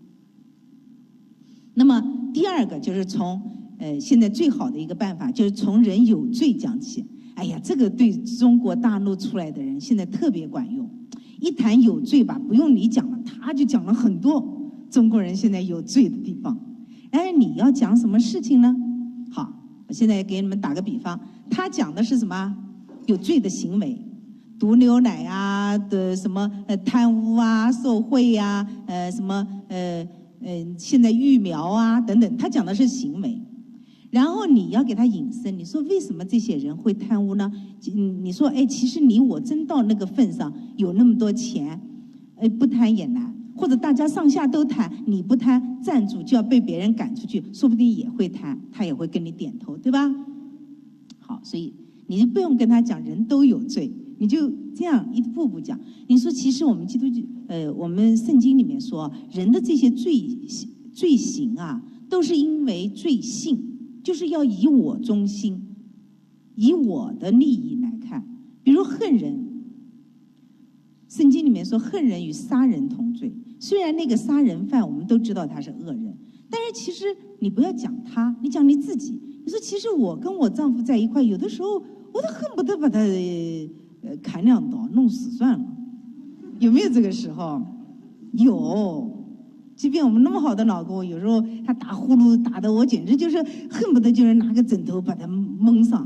那么第二个就是从呃，现在最好的一个办法就是从人有罪讲起。哎呀，这个对中国大陆出来的人现在特别管用。一谈有罪吧，不用你讲了，他就讲了很多中国人现在有罪的地方。哎，你要讲什么事情呢？好，我现在给你们打个比方，他讲的是什么？有罪的行为，毒牛奶啊的什么呃贪污啊、受贿啊，呃什么呃呃现在育苗啊等等，他讲的是行为。然后你要给他引申，你说为什么这些人会贪污呢？嗯，你说，哎，其实你我真到那个份上，有那么多钱，哎，不贪也难。或者大家上下都贪，你不贪，站住就要被别人赶出去，说不定也会贪，他也会跟你点头，对吧？好，所以你就不用跟他讲人都有罪，你就这样一步步讲。你说，其实我们基督教，呃，我们圣经里面说，人的这些罪罪行啊，都是因为罪性。就是要以我中心，以我的利益来看。比如恨人，圣经里面说恨人与杀人同罪。虽然那个杀人犯我们都知道他是恶人，但是其实你不要讲他，你讲你自己。你说其实我跟我丈夫在一块，有的时候我都恨不得把他呃砍两刀弄死算了。有没有这个时候？有。即便我们那么好的老公，有时候他打呼噜打得我简直就是恨不得就是拿个枕头把他蒙上，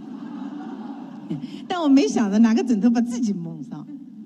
但我没想着拿个枕头把自己蒙上，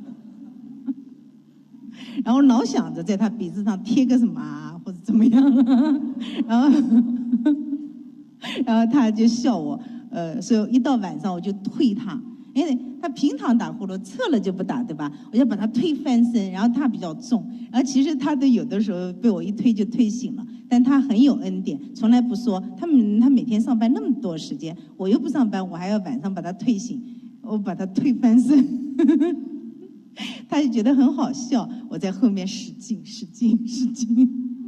然后老想着在他鼻子上贴个什么啊或者怎么样，然后然后他就笑我，呃，所以一到晚上我就推他。因为他平常打呼噜，侧了就不打，对吧？我就把他推翻身，然后他比较重，然后其实他都有的时候被我一推就推醒了，但他很有恩典，从来不说。他们他每天上班那么多时间，我又不上班，我还要晚上把他推醒，我把他推翻身，他就觉得很好笑，我在后面使劲使劲使劲。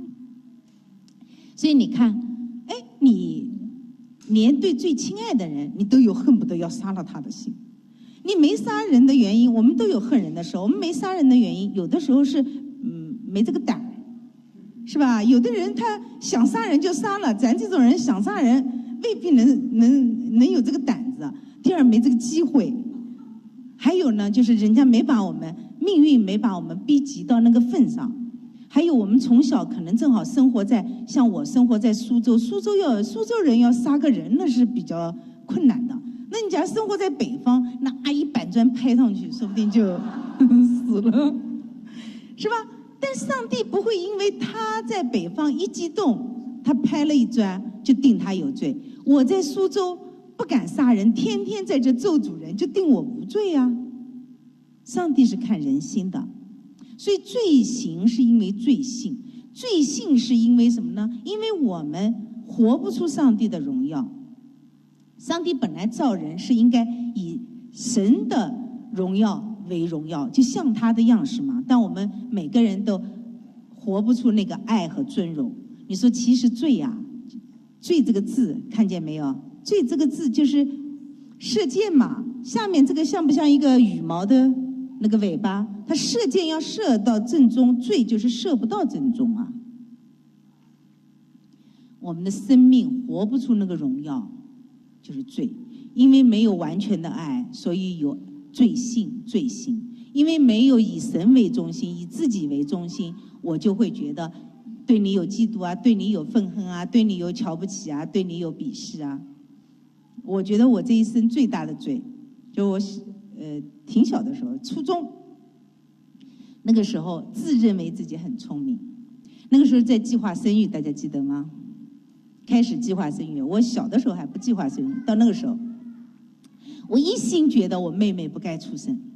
所以你看，哎，你连对最亲爱的人，你都有恨不得要杀了他的心。你没杀人的原因，我们都有恨人的时候。我们没杀人的原因，有的时候是嗯没这个胆，是吧？有的人他想杀人就杀了，咱这种人想杀人未必能能能有这个胆子。第二，没这个机会。还有呢，就是人家没把我们命运没把我们逼急到那个份上。还有我们从小可能正好生活在像我生活在苏州，苏州要苏州人要杀个人那是比较困难的。那你假如生活在北方，那一板砖拍上去，说不定就死了，是吧？但上帝不会因为他在北方一激动， 他拍了一砖就定他有罪。我在苏州不敢杀人，天天在这咒主人，就定我无罪啊。上帝是看人心的，所以罪行是因为罪性，罪性是因为什么呢？因为我们活不出上帝的荣耀。上帝本来造人是应该以神的荣耀为荣耀，就像他的样式嘛。但我们每个人都活不出那个爱和尊荣。你说其实罪呀、啊，罪这个字看见没有？罪这个字就是射箭嘛，下面这个像不像一个羽毛的那个尾巴？它射箭要射到正中，罪就是射不到正中啊。我们的生命活不出那个荣耀，就是罪。因为没有完全的爱，所以有罪性、罪行。因为没有以神为中心，以自己为中心，我就会觉得对你有嫉妒啊，对你有愤恨啊，对你有瞧不起啊，对你有鄙视啊。我觉得我这一生最大的罪，就我呃挺小的时候，初中那个时候自认为自己很聪明，那个时候在计划生育，大家记得吗？开始计划生育，我小的时候还不计划生育，到那个时候，我一心觉得我妹妹不该出生，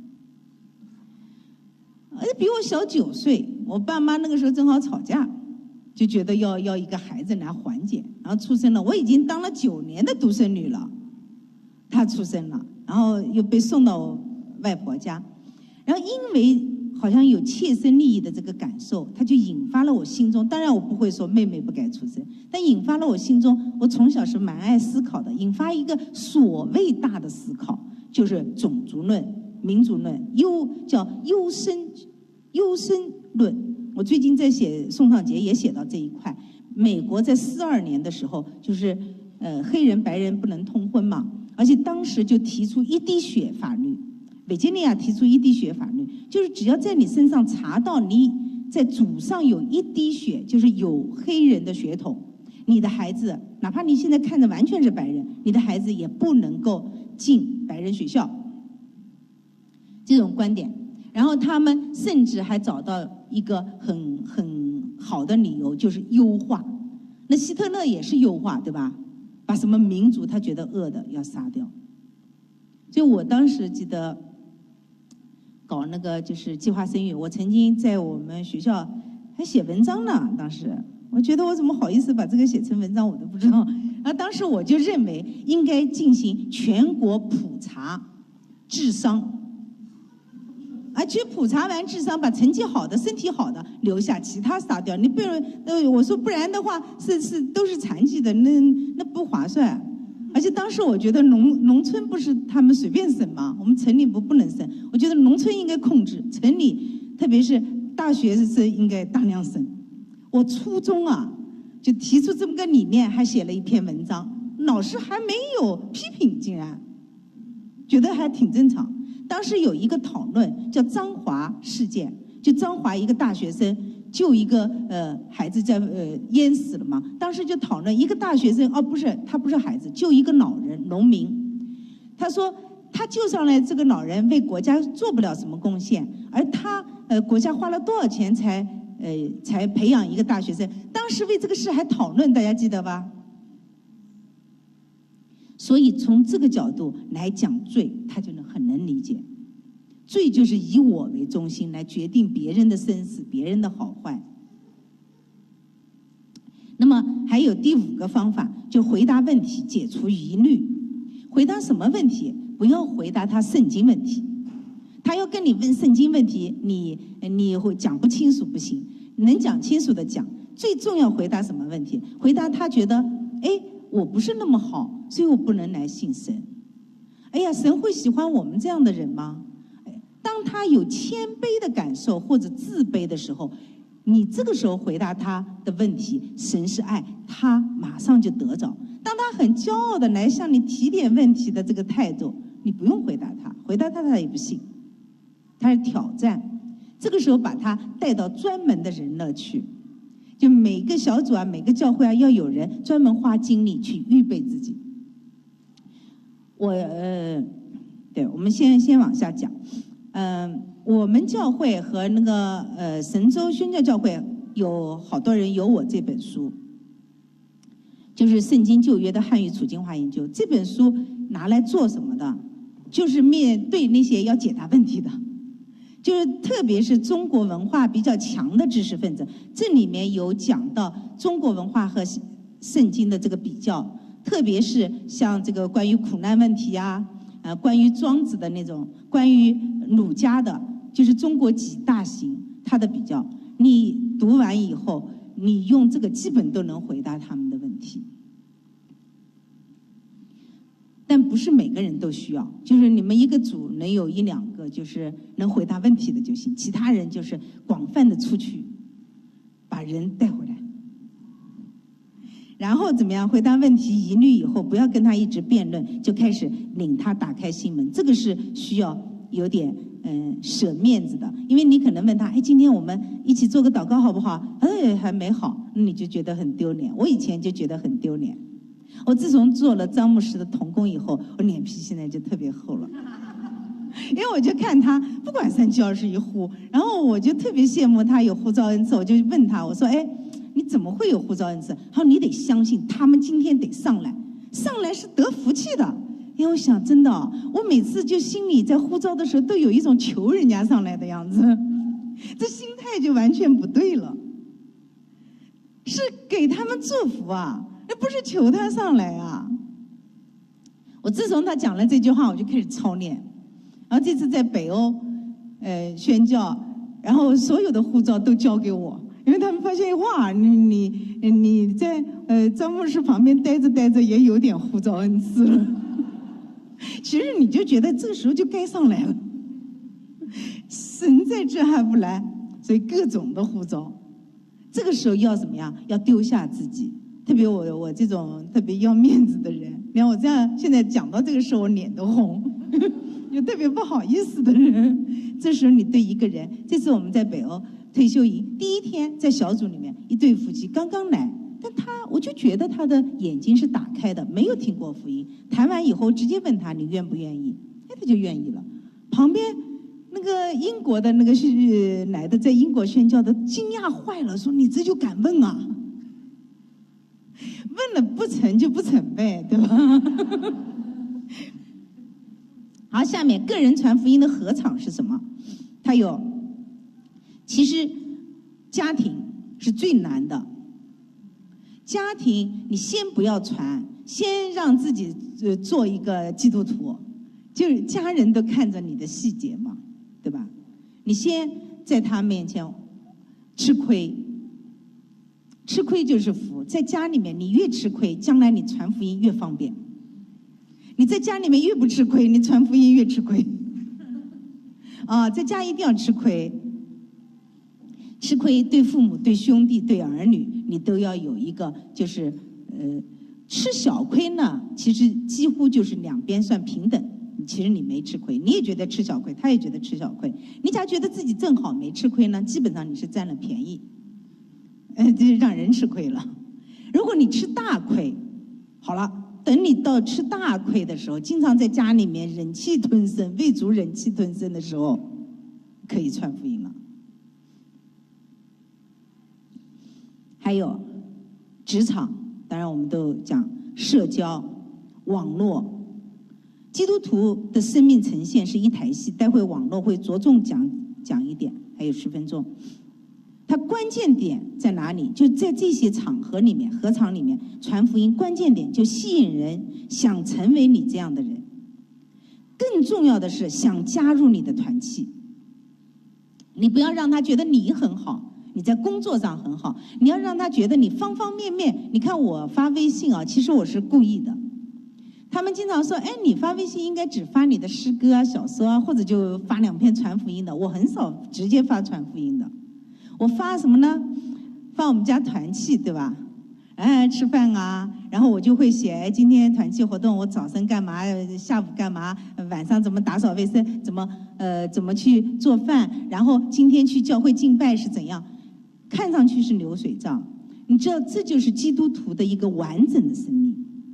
而且比我小九岁，我爸妈那个时候正好吵架。就觉得要要一个孩子来缓解，然后出生了。我已经当了九年的独生女了，她出生了，然后又被送到我外婆家，然后因为好像有切身利益的这个感受，它就引发了我心中。当然我不会说妹妹不该出生，但引发了我心中，我从小是蛮爱思考的，引发一个所谓大的思考，就是种族论、民族论，优叫优生优生论。我最近在写宋尚节也写到这一块。美国在四二年的时候，就是呃黑人白人不能通婚嘛，而且当时就提出一滴血法律，维吉尼亚提出一滴血法律，就是只要在你身上查到你在祖上有一滴血，就是有黑人的血统，你的孩子哪怕你现在看着完全是白人，你的孩子也不能够进白人学校。这种观点。然后他们甚至还找到一个很很好的理由，就是优化。那希特勒也是优化，对吧？把什么民族他觉得恶的要杀掉。所以我当时记得搞那个就是计划生育，我曾经在我们学校还写文章呢。当时我觉得我怎么好意思把这个写成文章，我都不知道。然后当时我就认为应该进行全国普查智商。而去普查完智商，把成绩好的、身体好的留下，其他杀掉。你不能，呃，我说不然的话，是是都是残疾的，那那不划算。而且当时我觉得农农村不是他们随便生吗？我们城里不不能生，我觉得农村应该控制，城里特别是大学生应该大量生。我初中啊就提出这么个理念，还写了一篇文章，老师还没有批评，竟然觉得还挺正常。当时有一个讨论叫张华事件，就张华一个大学生救一个呃孩子在呃淹死了嘛。当时就讨论一个大学生，哦不是，他不是孩子，救一个老人农民。他说他救上来这个老人为国家做不了什么贡献，而他呃国家花了多少钱才呃才培养一个大学生？当时为这个事还讨论，大家记得吧？所以从这个角度来讲罪，他就能很能理解。罪就是以我为中心来决定别人的生死，别人的好坏。那么还有第五个方法，就回答问题，解除疑虑。回答什么问题？不要回答他圣经问题。他要跟你问圣经问题，你你会讲不清楚不行，能讲清楚的讲。最重要回答什么问题？回答他觉得，哎，我不是那么好，所以我不能来信神。哎呀，神会喜欢我们这样的人吗？当他有谦卑的感受或者自卑的时候，你这个时候回答他的问题，神是爱，他马上就得着。当他很骄傲的来向你提点问题的这个态度，你不用回答他，回答他他也不信，他是挑战。这个时候把他带到专门的人那去，就每个小组啊，每个教会啊，要有人专门花精力去预备自己。我呃，对，我们先先往下讲。嗯、呃，我们教会和那个呃神州宣教教会有好多人有我这本书， 就是《圣经旧约的汉语处境化研究》这本书拿来做什么的？就是面对那些要解答问题的，就是特别是中国文化比较强的知识分子，这里面有讲到中国文化和圣经的这个比较，特别是像这个关于苦难问题啊，呃，关于庄子的那种，关于儒家的，就是中国几大行它的比较，你读完以后，你用这个基本都能回答他们的问题。但不是每个人都需要，就是你们一个组能有一两个就是能回答问题的就行，其他人就是广泛的出去，把人带回来。然后怎么样？回答问题疑虑以后，不要跟他一直辩论，就开始领他打开心门。这个是需要有点嗯舍面子的，因为你可能问他，哎，今天我们一起做个祷告好不好？哎，还没好，那你就觉得很丢脸。我以前就觉得很丢脸。我自从做了张牧师的同工以后，我脸皮现在就特别厚了，因为我就看他不管三七二十一呼，然后我就特别羡慕他有呼召恩赐，我就问他，我说，哎，你怎么会有呼召恩赐？他说你得相信他们今天得上来，上来是得福气的。因为我想真的，我每次就心里在呼召的时候都有一种求人家上来的样子，这心态就完全不对了，是给他们祝福啊，那不是求他上来啊。我自从他讲了这句话，我就开始操练，然后这次在北欧呃宣教，然后所有的护照都交给我，因为他们发现哇，你你你在呃张牧师旁边待着待着也有点护照恩赐了。其实你就觉得这个时候就该上来了，神在这还不来，所以各种的护照，这个时候要怎么样？要丢下自己。特别我我这种特别要面子的人，你看我这样现在讲到这个时候我脸都红，有特别不好意思的人，这时候你对一个人，这次我们在北欧退休营第一天，在小组里面一对夫妻刚刚来，但他我就觉得他的眼睛是打开的，没有听过福音，谈完以后直接问他你愿不愿意，哎他就愿意了。旁边那个英国的那个是来的在英国宣教的惊讶坏了，说你这就敢问啊？问了不成就不成呗，对吧？好，下面个人传福音的合场是什么？它有，其实家庭是最难的。家庭你先不要传，先让自己呃做一个基督徒，就是家人都看着你的细节嘛，对吧？你先在他面前吃亏。吃亏就是福，在家里面你越吃亏，将来你传福音越方便。你在家里面越不吃亏，你传福音越吃亏。啊，在家一定要吃亏，吃亏对父母、对兄弟、对儿女，你都要有一个，就是呃，吃小亏呢，其实几乎就是两边算平等。其实你没吃亏，你也觉得吃小亏，他也觉得吃小亏。你假如觉得自己正好没吃亏呢，基本上你是占了便宜。呃，就是让人吃亏了。如果你吃大亏，好了，等你到吃大亏的时候，经常在家里面忍气吞声，为主忍气吞声的时候，可以传福音了。还有职场，当然我们都讲社交、网络。基督徒的生命呈现是一台戏，待会网络会着重讲讲一点，还有十分钟。它关键点在哪里？就在这些场合里面，合场里面传福音，关键点就吸引人想成为你这样的人。更重要的是想加入你的团契。你不要让他觉得你很好，你在工作上很好，你要让他觉得你方方面面。你看我发微信啊，其实我是故意的。他们经常说，哎，你发微信应该只发你的诗歌啊、小说啊，或者就发两篇传福音的。我很少直接发传福音的。我发什么呢？发我们家团契，对吧？哎，吃饭啊，然后我就会写，哎，今天团契活动，我早晨干嘛，下午干嘛，晚上怎么打扫卫生，怎么呃怎么去做饭，然后今天去教会敬拜是怎样，看上去是流水账，你知道这就是基督徒的一个完整的生命。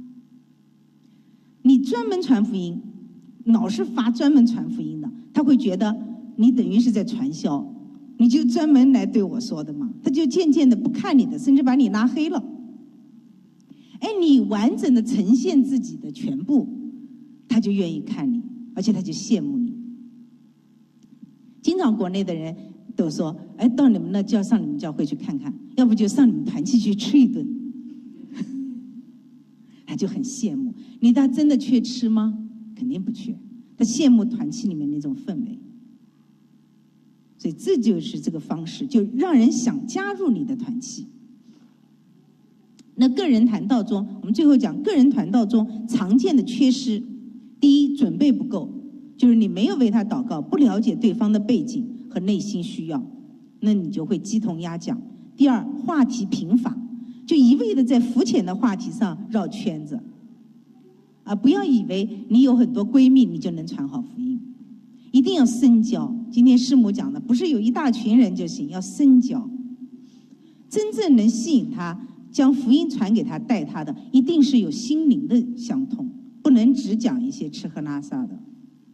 你专门传福音，老是发专门传福音的，他会觉得你等于是在传销。你就专门来对我说的嘛，他就渐渐的不看你的，甚至把你拉黑了。 哎，你完整的呈现自己的全部，他就愿意看你，而且他就羡慕你。经常国内的人都说，哎，到你们那就要上你们教会去看看，要不就上你们团契去吃一顿。他就很羡慕你，他真的缺吃吗？肯定不缺，他羡慕团契里面那种氛围。所以这就是这个方式，就让人想加入你的团契。那个人谈道中，我们最后讲个人谈道中常见的缺失：第一，准备不够，就是你没有为他祷告，不了解对方的背景和内心需要，那你就会鸡同鸭讲。第二，话题贫乏，就一味的在肤浅的话题上绕圈子，啊，不要以为你有很多闺蜜你就能传好福音，一定要深交。今天师母讲的，不是有一大群人就行，要深交。真正能吸引他，将福音传给他、带他的，一定是有心灵的相通，不能只讲一些吃喝拉撒的。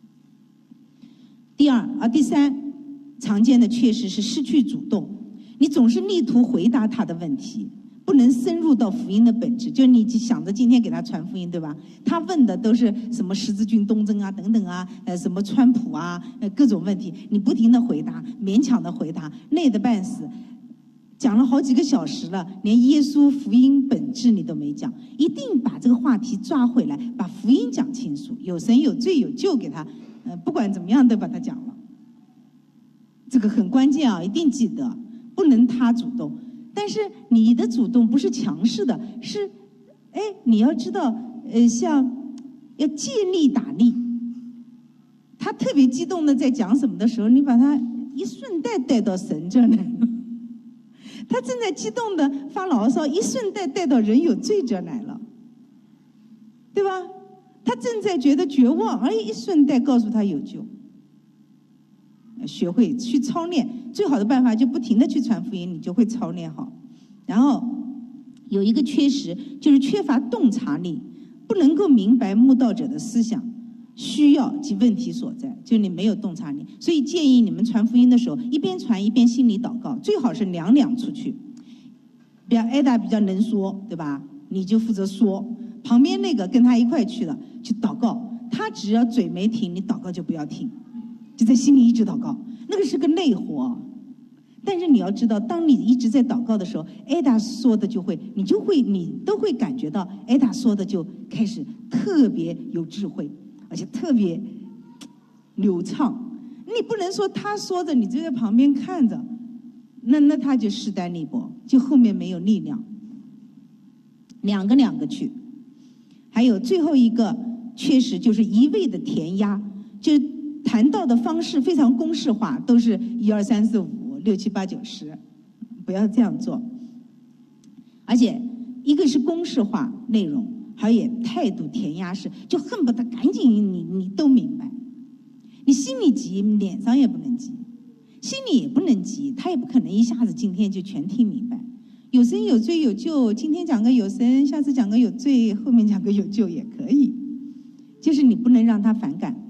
第二啊，第三，常见的缺失是失去主动，你总是力图回答他的问题，不能深入到福音的本质。就你想着今天给他传福音，对吧？他问的都是什么十字军东征啊，等等啊，呃，什么川普啊，呃，各种问题，你不停的回答，勉强的回答，累得半死。讲了好几个小时了，连耶稣福音本质你都没讲，一定把这个话题抓回来，把福音讲清楚，有神有罪有救给他，呃，不管怎么样都把它讲了。这个很关键啊，一定记得，不能他主动。但是你的主动不是强势的，是，哎，你要知道，呃，像要借力打力。他特别激动的在讲什么的时候，你把他一顺带带到神这儿来了。他正在激动的发牢骚，一顺带带到人有罪者来了，对吧？他正在觉得绝望，而一顺带告诉他有救。学会去操练，最好的办法就不停的去传福音，你就会操练好。然后有一个缺失，就是缺乏洞察力，不能够明白慕道者的思想、需要及问题所在，就你没有洞察力。所以建议你们传福音的时候，一边传一边心里祷告，最好是两两出去。比较艾达比较能说，对吧？你就负责说，旁边那个跟他一块去了，去祷告。他只要嘴没停，你祷告就不要停，就在心里一直祷告，那个是个累活。但是你要知道，当你一直在祷告的时候，艾达说的就会，你就会，你都会感觉到艾达说的就开始特别有智慧，而且特别流畅。你不能说他说的，你就在旁边看着，那那他就势单力薄，就后面没有力量。两个两个去。还有最后一个缺失就是一味的填鸭，就是谈到的方式非常公式化，都是一二三四五六七八九十，不要这样做。而且一个是公式化内容，还有态度填鸭式，就恨不得赶紧你你都明白。你心里急，脸上也不能急，心里也不能急，他也不可能一下子今天就全听明白。有神有罪有救，今天讲个有神，下次讲个有罪，后面讲个有救也可以，就是你不能让他反感。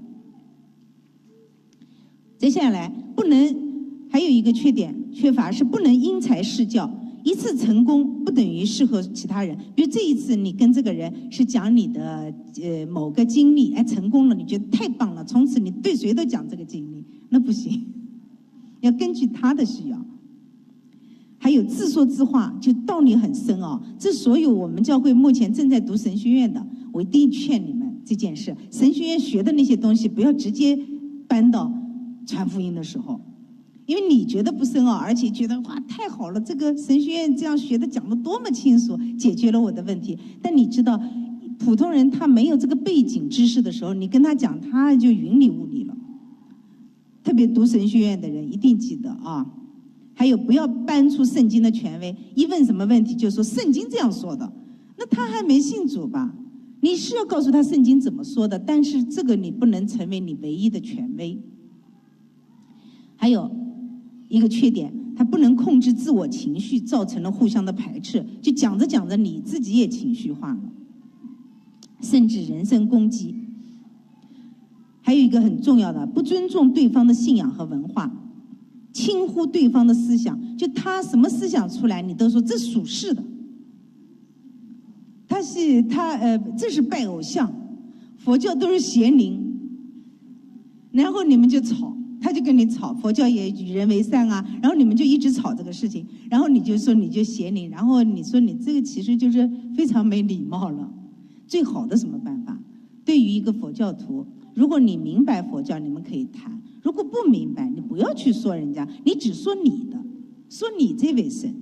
接下来不能，还有一个缺点缺乏是不能因材施教，一次成功不等于适合其他人。比如这一次你跟这个人是讲你的呃某个经历，哎，成功了，你觉得太棒了，从此你对谁都讲这个经历，那不行，要根据他的需要。还有自说自话，就道理很深哦。这所有我们教会目前正在读神学院的，我一定劝你们这件事，神学院学的那些东西不要直接搬到传福音的时候，因为你觉得不深奥，而且觉得哇太好了，这个神学院这样学的讲得多么清楚，解决了我的问题。但你知道，普通人他没有这个背景知识的时候，你跟他讲，他就云里雾里了。特别读神学院的人一定记得啊。还有不要搬出圣经的权威，一问什么问题就说圣经这样说的，那他还没信主吧？你是要告诉他圣经怎么说的，但是这个你不能成为你唯一的权威。还有一个缺点，他不能控制自我情绪，造成了互相的排斥，就讲着讲着你自己也情绪化了，甚至人身攻击。还有一个很重要的，不尊重对方的信仰和文化，轻忽对方的思想，就他什么思想出来，你都说这属是的。他是西他呃，这是拜偶像，佛教都是邪灵，然后你们就吵，他就跟你吵，佛教也与人为善啊，然后你们就一直吵这个事情，然后你就说你就邪灵，然后你说你这个其实就是非常没礼貌了。最好的什么办法？对于一个佛教徒，如果你明白佛教，你们可以谈；如果不明白，你不要去说人家，你只说你的，说你这位神，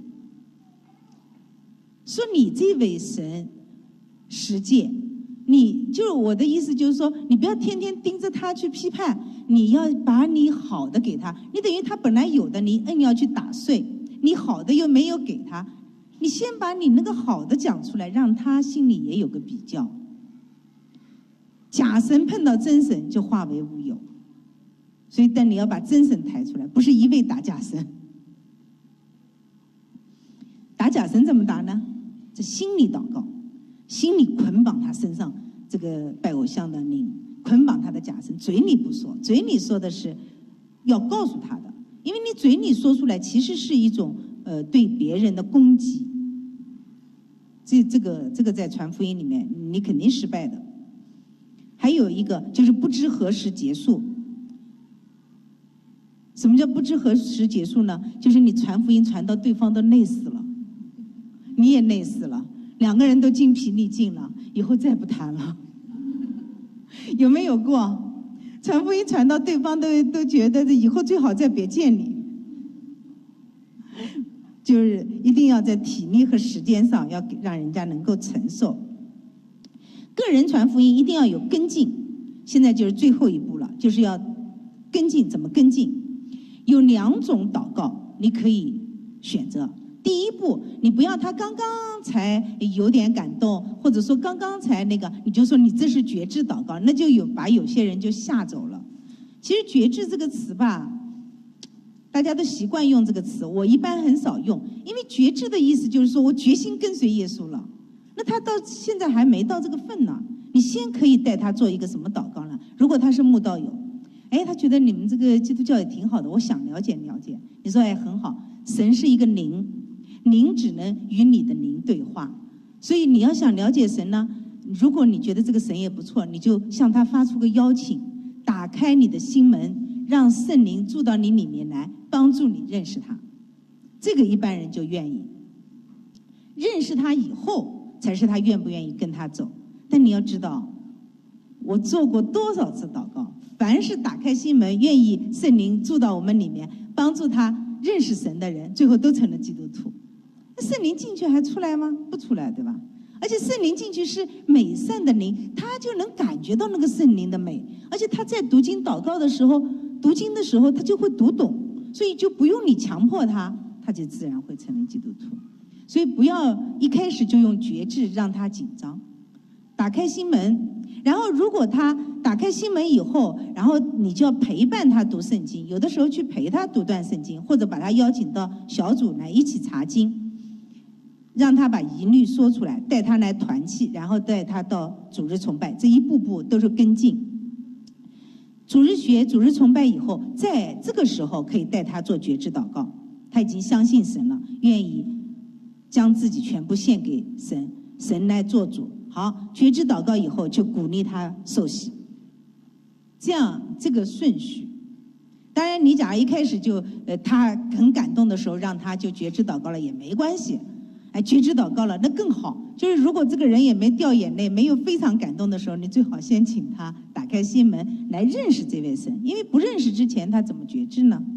说你这位神实践。你就是我的意思，就是说，你不要天天盯着他去批判，你要把你好的给他。你等于他本来有的，你硬要去打碎，你好的又没有给他，你先把你那个好的讲出来，让他心里也有个比较。假神碰到真神就化为乌有，所以但你要把真神抬出来，不是一味打假神。打假神怎么打呢？这心理祷告。心里捆绑他身上这个拜偶像的灵，捆绑他的假神，嘴里不说，嘴里说的是要告诉他的，因为你嘴里说出来其实是一种呃对别人的攻击。这这个这个在传福音里面你肯定失败的。还有一个就是不知何时结束。什么叫不知何时结束呢？就是你传福音传到对方都累死了，你也累死了。两个人都精疲力尽了，以后再不谈了。有没有过？传福音传到对方都都觉得以后最好再别见你。就是一定要在体力和时间上要让人家能够承受。个人传福音一定要有跟进，现在就是最后一步了，就是要跟进。怎么跟进？有两种祷告你可以选择。第一步，你不要他刚刚才有点感动，或者说刚刚才那个，你就说你这是觉知祷告，那就有把有些人就吓走了。其实觉知这个词吧，大家都习惯用这个词，我一般很少用，因为觉知的意思就是说我决心跟随耶稣了。那他到现在还没到这个份呢，你先可以带他做一个什么祷告呢？如果他是慕道友，哎，他觉得你们这个基督教也挺好的，我想了解了解。你说哎，很好，神是一个灵。灵只能与你的灵对话，所以你要想了解神呢，如果你觉得这个神也不错，你就向他发出个邀请，打开你的心门，让圣灵住到你里面来，帮助你认识他。这个一般人就愿意。认识他以后，才是他愿不愿意跟他走。但你要知道，我做过多少次祷告，凡是打开心门，愿意圣灵住到我们里面，帮助他认识神的人，最后都成了基督徒。圣灵进去还出来吗？不出来，对吧？而且圣灵进去是美善的灵，他就能感觉到那个圣灵的美，而且他在读经祷告的时候，读经的时候他就会读懂，所以就不用你强迫他，他就自然会成为基督徒。所以不要一开始就用觉知让他紧张，打开心门，然后如果他打开心门以后，然后你就要陪伴他读圣经，有的时候去陪他读段圣经，或者把他邀请到小组来一起查经，让他把疑虑说出来，带他来团契，然后带他到主日崇拜，这一步步都是跟进。主日学、主日崇拜以后，在这个时候可以带他做觉知祷告，他已经相信神了，愿意将自己全部献给神，神来做主。好，觉知祷告以后就鼓励他受洗，这样这个顺序。当然你假如一开始就呃他很感动的时候让他就觉知祷告了也没关系，哎，觉知祷告了那更好。就是如果这个人也没掉眼泪，没有非常感动的时候，你最好先请他打开心门来认识这位神，因为不认识之前他怎么觉知呢？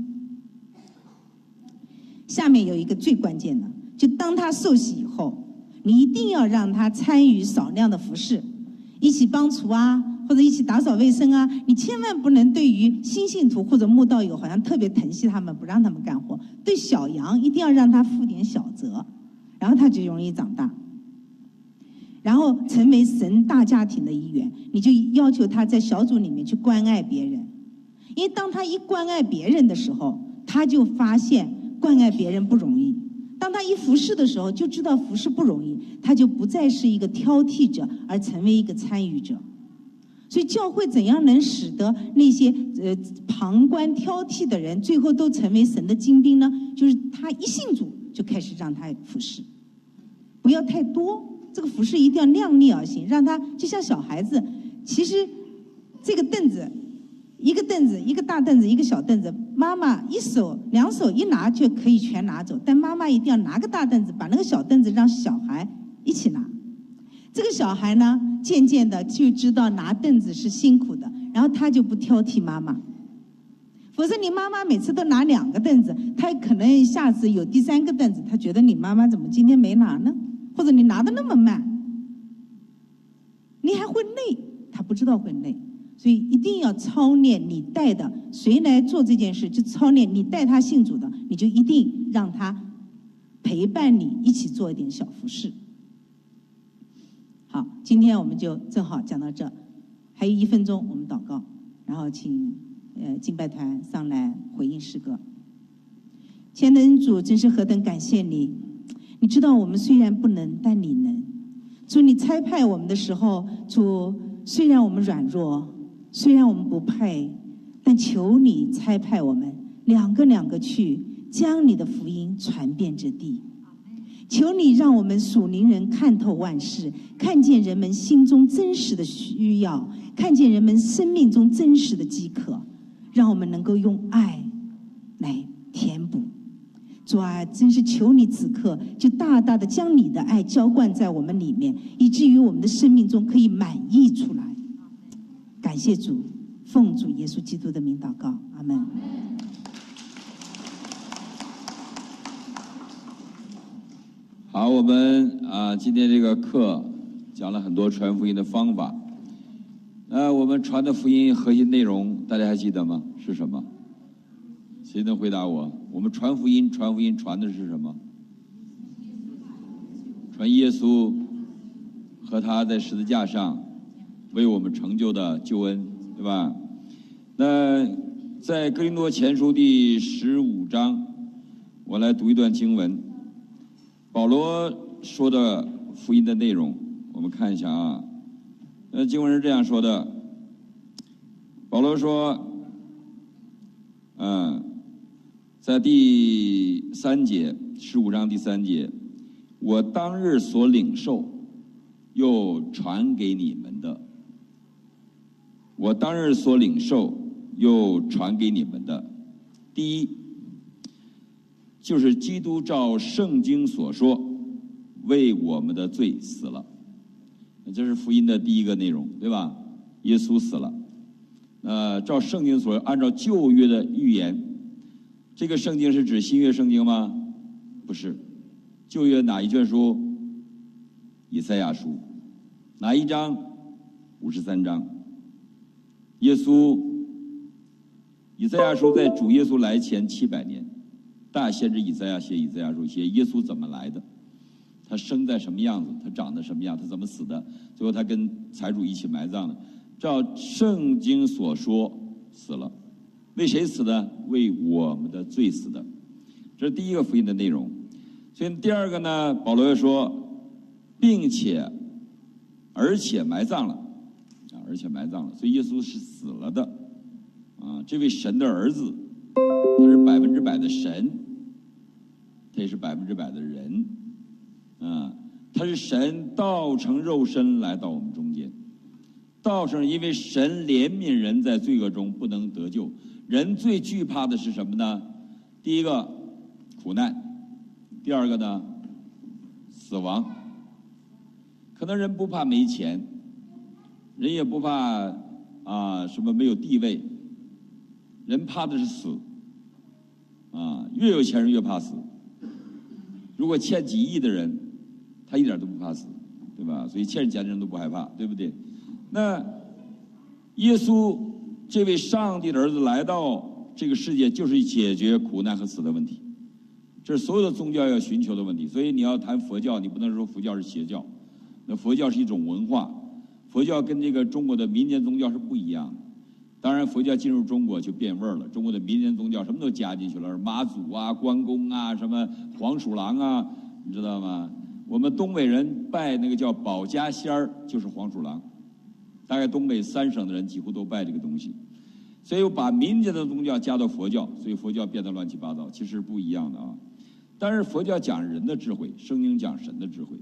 下面有一个最关键的，就当他受洗以后，你一定要让他参与少量的服事，一起帮厨啊，或者一起打扫卫生啊。你千万不能对于新信徒或者慕道友好像特别疼惜他们，不让他们干活。对小羊一定要让他负点小责，然后他就容易长大，然后成为神大家庭的一员。你就要求他在小组里面去关爱别人，因为当他一关爱别人的时候，他就发现关爱别人不容易。当他一服侍的时候，就知道服侍不容易，他就不再是一个挑剔者，而成为一个参与者。所以教会怎样能使得那些呃旁观挑剔的人最后都成为神的精兵呢？就是他一信主就开始让他服侍，不要太多， 这个服饰一定要量力而行，让他就像小孩子，其实这个凳子，一个凳子，一个大凳子，一个小凳子，妈妈一手两手一拿就可以全拿走，但妈妈一定要拿个大凳子，把那个小凳子让小孩一起拿。这个小孩呢，渐渐的就知道拿凳子是辛苦的，然后他就不挑剔妈妈。否则你妈妈每次都拿两个凳子，他可能下次有第三个凳子，他觉得你妈妈怎么今天没拿呢？或者你拿的那么慢，你还会累，他不知道会累。所以一定要操练你带的，谁来做这件事就操练你带他信主的，你就一定让他陪伴你一起做一点小服饰。好，今天我们就正好讲到这，还有一分钟我们祷告，然后请呃敬拜团上来回应诗歌。亲爱的恩主，真是何等感谢你！你知道我们虽然不能，但你能。主，你差派我们的时候，主，虽然我们软弱，虽然我们不配，但求你差派我们两个两个去，将你的福音传遍这地。求你让我们属灵人看透万事，看见人们心中真实的需要，看见人们生命中真实的饥渴，让我们能够用爱来填补。主啊，真是求你此刻就大大的将你的爱浇灌在我们里面，以至于我们的生命中可以满溢出来。感谢主，奉主耶稣基督的名祷告，阿们。 好，我们啊，今天这个课讲了很多传福音的方法。呃，我们传的福音核心内容，大家还记得吗？是什么？谁能回答我？我们传福音，传福音传的是什么？传耶稣和他在十字架上为我们成就的救恩，对吧？那在哥林多前书第十五章，我来读一段经文。保罗说的福音的内容，我们看一下啊。呃，经文是这样说的。保罗说，嗯，在第三节，十五章第三节，我当日所领受，又传给你们的，我当日所领受，又传给你们的，第一，就是基督照圣经所说，为我们的罪死了。这是福音的第一个内容，对吧？耶稣死了。呃，照圣经所按照旧约的预言，这个圣经是指新约圣经吗？不是。旧约哪一卷书？以赛亚书。哪一章？五十三章。耶稣，以赛亚书在主耶稣来前七百年。大先知以赛亚写以赛亚书，写耶稣怎么来的，他生在什么样子，他长得什么样，他怎么死的，最后他跟财主一起埋葬的。照圣经所说死了，为谁死的？为我们的罪死的。这是第一个福音的内容。所以第二个呢，保罗又说，并且而且埋葬了啊，而且埋葬了。所以耶稣是死了的啊，这位神的儿子，他是百分之百的神，他也是百分之百的人，啊，他是神道成肉身来到我们中间，道成，因为神怜悯人在罪恶中不能得救，人最惧怕的是什么呢？第一个苦难，第二个呢死亡。可能人不怕没钱，人也不怕啊什么没有地位，人怕的是死。啊，越有钱人越怕死。如果欠几亿的人，他一点都不怕死，对吧？所以欠钱的人都不害怕，对不对？那耶稣这位上帝的儿子来到这个世界，就是解决苦难和死的问题，这是所有的宗教要寻求的问题。所以你要谈佛教，你不能说佛教是邪教，那佛教是一种文化，佛教跟这个中国的民间宗教是不一样的。当然，佛教进入中国就变味儿了。中国的民间宗教什么都加进去了，妈祖啊、关公啊、什么黄鼠狼啊，你知道吗？我们东北人拜那个叫保家仙儿，就是黄鼠狼。大概东北三省的人几乎都拜这个东西，所以把民间的宗教加到佛教，所以佛教变得乱七八糟，其实不一样的啊。但是佛教讲人的智慧，圣经讲神的智慧，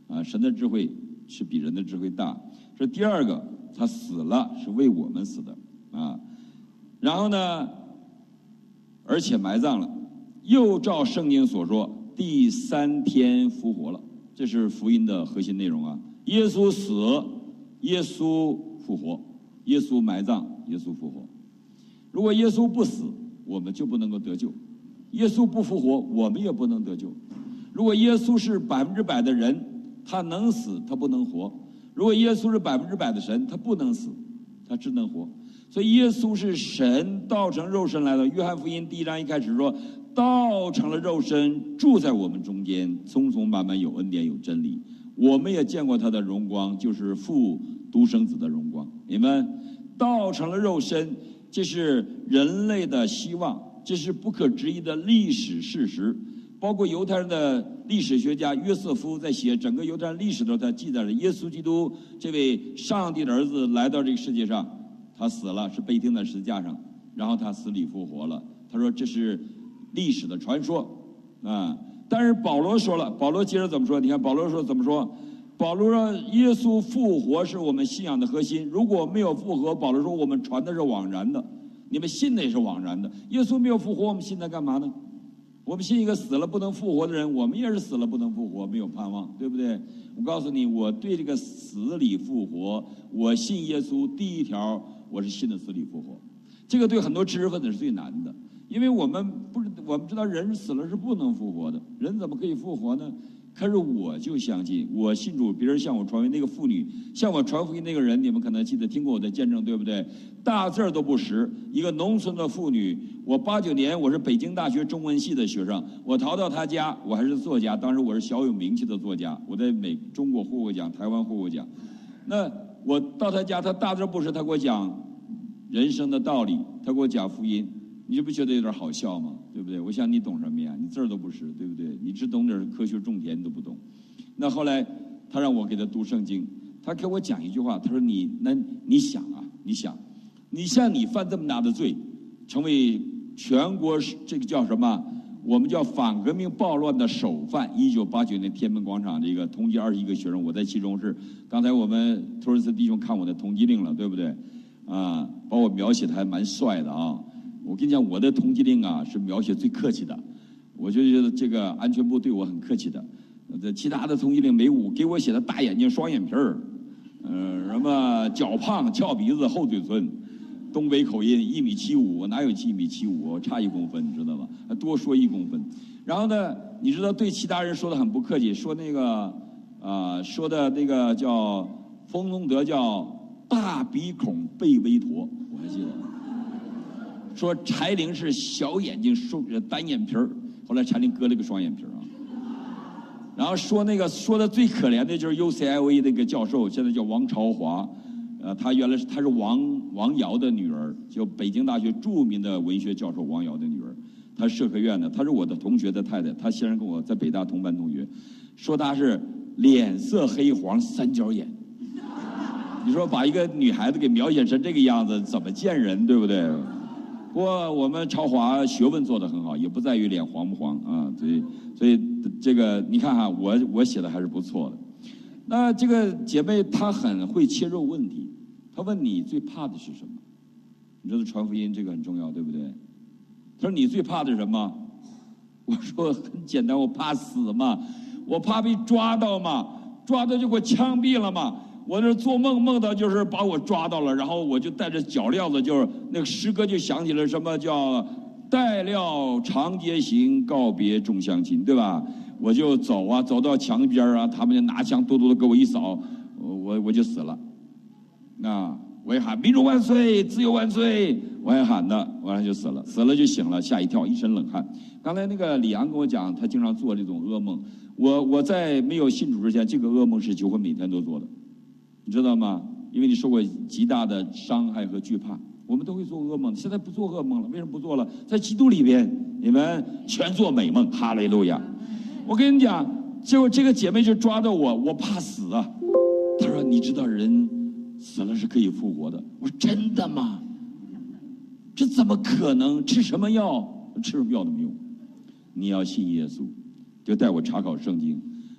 啊，神的智慧是比人的智慧大。这第二个，他死了是为我们死的啊。然后呢，而且埋葬了，又照圣经所说，第三天复活了。这是福音的核心内容啊！耶稣死，耶稣复活，耶稣埋葬，耶稣复活。如果耶稣不死，我们就不能够得救；耶稣不复活，我们也不能得救。如果耶稣是百分之百的人，他能死，他不能活；如果耶稣是百分之百的神，他不能死，他只能活。所以耶稣是神道成肉身来的。约翰福音第一章一开始说，道成了肉身，住在我们中间，充充满满有恩典有真理。我们也见过他的荣光，就是父独生子的荣光。你们道成了肉身，这是人类的希望，这是不可质疑的历史事实。包括犹太人的历史学家约瑟夫在写整个犹太人历史的时候，他记载了耶稣基督这位上帝的儿子来到这个世界上，他死了，是被钉在十字架上，然后他死里复活了。他说这是历史的传说啊。但是保罗说了，保罗接着怎么说？你看保罗说怎么说？保罗说耶稣复活是我们信仰的核心，如果没有复活，保罗说我们传的是枉然的，你们信的也是枉然的。耶稣没有复活，我们信他干嘛呢？我们信一个死了不能复活的人，我们也是死了不能复活，没有盼望，对不对？我告诉你，我对这个死里复活，我信耶稣，第一条我是信的死里复活。这个对很多知识分子是最难的，因为我们不是我们知道人死了是不能复活的，人怎么可以复活呢？可是我就相信，我信主，别人向我传福音，那个妇女向我传福音那个人，你们可能记得听过我的见证，对不对？大字儿都不识，一个农村的妇女。我八九年我是北京大学中文系的学生，我逃到她家，我还是作家，当时我是小有名气的作家，我在美中国获过奖，台湾获过奖。那我到她家，她大字不识，她给我讲人生的道理，她给我讲福音。你就不觉得有点好笑吗？对不对？我想你懂什么呀？你字儿都不识，对不对？你只懂点科学种田，你都不懂。那后来他让我给他读圣经，他给我讲一句话，他说你那你想啊，你想，你像你犯这么大的罪，成为全国这个叫什么？我们叫反革命暴乱的首犯。一九八九年天安门广场这个通缉二十一个学生，我在其中是。刚才我们托尔斯弟兄看我的通缉令了，对不对？啊，把我描写的还蛮帅的啊。我跟你讲，我的通缉令啊是描写最客气的，我就觉得这个安全部对我很客气的。这其他的通缉令没我给我写的大眼睛、双眼皮儿，呃，什么脚胖、翘鼻子、厚嘴唇，东北口音，一米七五，我哪有一米七五？我差一公分，你知道吧？多说一公分。然后呢，你知道对其他人说的很不客气，说那个啊、呃，说的那个叫冯宗德叫大鼻孔贝微陀，我还记得。说柴玲是小眼睛、双单眼皮儿，后来柴玲割了个双眼皮儿啊。然后说那个说的最可怜的就是 U C L A 那个教授，现在叫王朝华，呃，他原来是他是王王瑶的女儿，就北京大学著名的文学教授王瑶的女儿，她是社科院的，她是我的同学的太太，她先生跟我在北大同班同学，说她是脸色黑黄、三角眼。你说把一个女孩子给描写成这个样子，怎么见人，对不对？不过我们朝华学问做得很好，也不在于脸黄不黄啊，所以所以这个你看哈，我我写的还是不错的。那这个姐妹她很会切入问题，她问你最怕的是什么？你知道传福音这个很重要，对不对？她说你最怕的是什么？我说很简单，我怕死嘛，我怕被抓到嘛，抓到就给我枪毙了嘛。我那做梦梦到就是把我抓到了，然后我就带着脚镣子，就是那个诗歌就想起了什么叫带镣长街行，告别众乡亲，对吧？我就走啊，走到墙边啊，他们就拿枪嘟嘟的给我一扫，我我我就死了。那我也喊民主万岁，自由万岁，我也喊的，完了就死了，死了就醒了，吓一跳，一身冷汗。刚才那个李阳跟我讲，他经常做这种噩梦。我我在没有信主之前，这个噩梦是几乎每天都做的。你知道吗？因为你受过极大的伤害和惧怕，我们都会做噩梦。现在不做噩梦了，为什么不做了？在基督里边，你们全做美梦。哈利路亚！我跟你讲，结果这个姐妹就抓到我，我怕死啊。她说：“你知道人死了是可以复活的。”我说：“真的吗？这怎么可能？吃什么药？吃什么药都没用。你要信耶稣。”就带我查考圣经。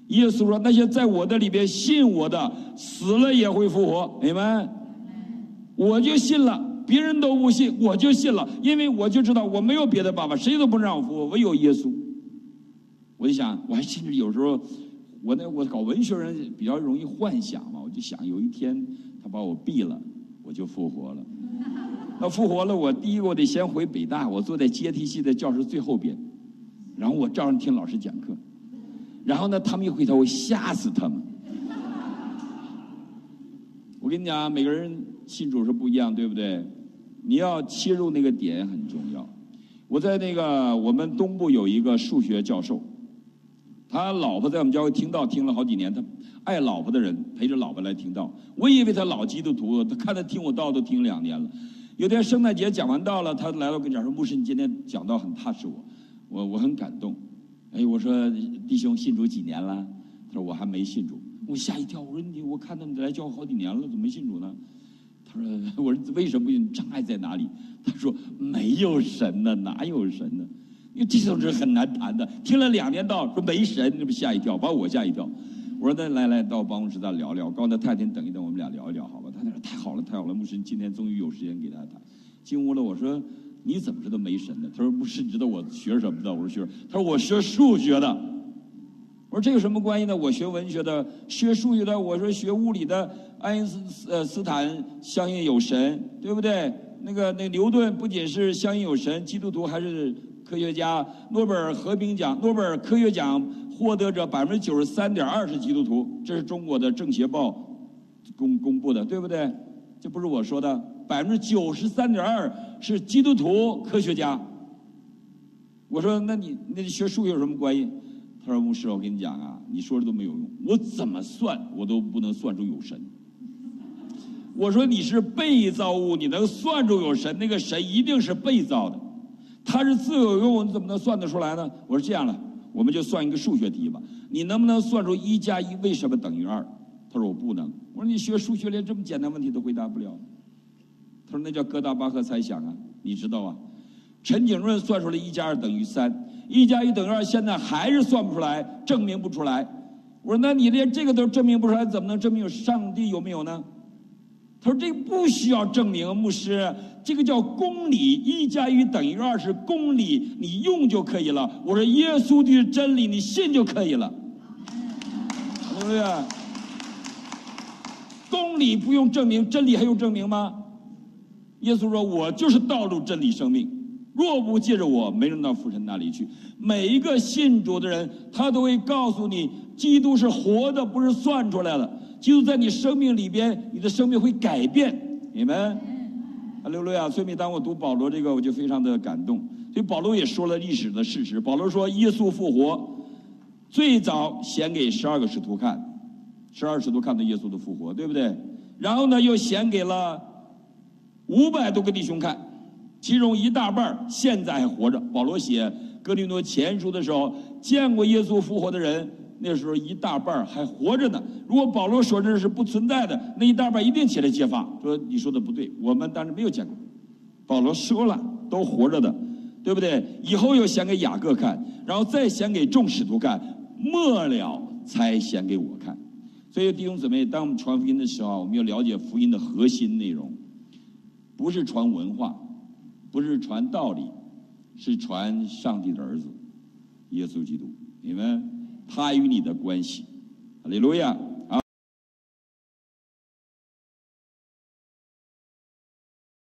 耶稣说：“那些在我的里边信我的，死了也会复活。”你们，我就信了，别人都不信，我就信了，因为我就知道我没有别的办法，谁都不让我复活，唯有耶稣。我就想，我还甚至有时候，我那我搞文学人比较容易幻想嘛，我就想有一天他把我毙了，我就复活了。那复活了，我第一个我得先回北大，我坐在阶梯系的教室最后边，然后我照样听老师讲课。然后呢，他们一回头，我吓死他们。我跟你讲，每个人信主是不一样，对不对？你要切入那个点很重要。我在那个我们东部有一个数学教授，他老婆在我们教会听道听了好几年，他爱老婆的人陪着老婆来听道。我以为他老基督徒，他看他听我道都听两年了。有天圣诞节讲完道了，他来到我跟前说：“牧师，你今天讲道很踏实我，我我很感动。”哎，我说弟兄信主几年了？他说我还没信主。我吓一跳，我说你我看到你来教会好几年了，怎么没信主呢？他说我说为什么不信？障碍在哪里？他说没有神呢，哪有神呢？因为这种是很难谈的。听了两年道，说没神，这不吓一跳，把我吓一跳。我说那来来到办公室咱聊聊。我告诉他太太等一等，我们俩聊一聊好吧？他说太好了太好了，牧师今天终于有时间给他谈。进屋了，我说你怎么知道没神呢？他说不是，你知道我学什么的？我说学。他说我学数学的。我说这有什么关系呢？我学文学的，学数学的。我说学物理的，爱因斯呃斯坦相信有神，对不对？那个那个牛顿不仅是相信有神，基督徒还是科学家。诺贝尔和平奖、诺贝尔科学奖获得者百分之九十三点二是基督徒，这是中国的政协报公公布的，对不对？这不是我说的，百分之九十三点二是基督徒科学家。我说那你那你学数学有什么关系？他说牧师，我跟你讲啊，你说的都没有用，我怎么算我都不能算出有神。我说你是被造物，你能算出有神，那个神一定是被造的，他是自有用，你怎么能算得出来呢？我说这样了，我们就算一个数学题吧，你能不能算出一加一为什么等于二？他说我不能。我说你学数学连这么简单问题都回答不了。他说那叫哥达巴赫猜想啊，你知道啊？陈景润算出来一加二等于三，一加一等于二，现在还是算不出来，证明不出来。我说那你连这个都证明不出来，怎么能证明有上帝有没有呢？他说这个不需要证明，牧师，这个叫公理，一加一等于二是公理，你用就可以了。我说耶稣的真理，你信就可以了，对不对？公理不用证明，真理还用证明吗？耶稣说：“我就是道路、真理、生命，若不借着我，没人到父神那里去。”每一个信主的人，他都会告诉你，基督是活的，不是算出来的。基督在你生命里边，你的生命会改变。你们，哈利路亚！所以每当我读保罗这个，我就非常的感动。所以保罗也说了历史的事实。保罗说，耶稣复活，最早显给十二个使徒看，十二使徒看到耶稣的复活，对不对？然后呢，又显给了五百多个弟兄看，其中一大半现在还活着。保罗写哥林多前书的时候，见过耶稣复活的人，那时候一大半还活着呢。如果保罗说这是不存在的，那一大半一定起来揭发，说你说的不对，我们当时没有见过。保罗说了，都活着的，对不对？以后又显给雅各看，然后再显给众使徒看，末了才显给我看。所以弟兄姊妹，当我们传福音的时候，我们要了解福音的核心内容，不是传文化，不是传道理，是传上帝的儿子耶稣基督。你们他与你的关系，哈利路亚。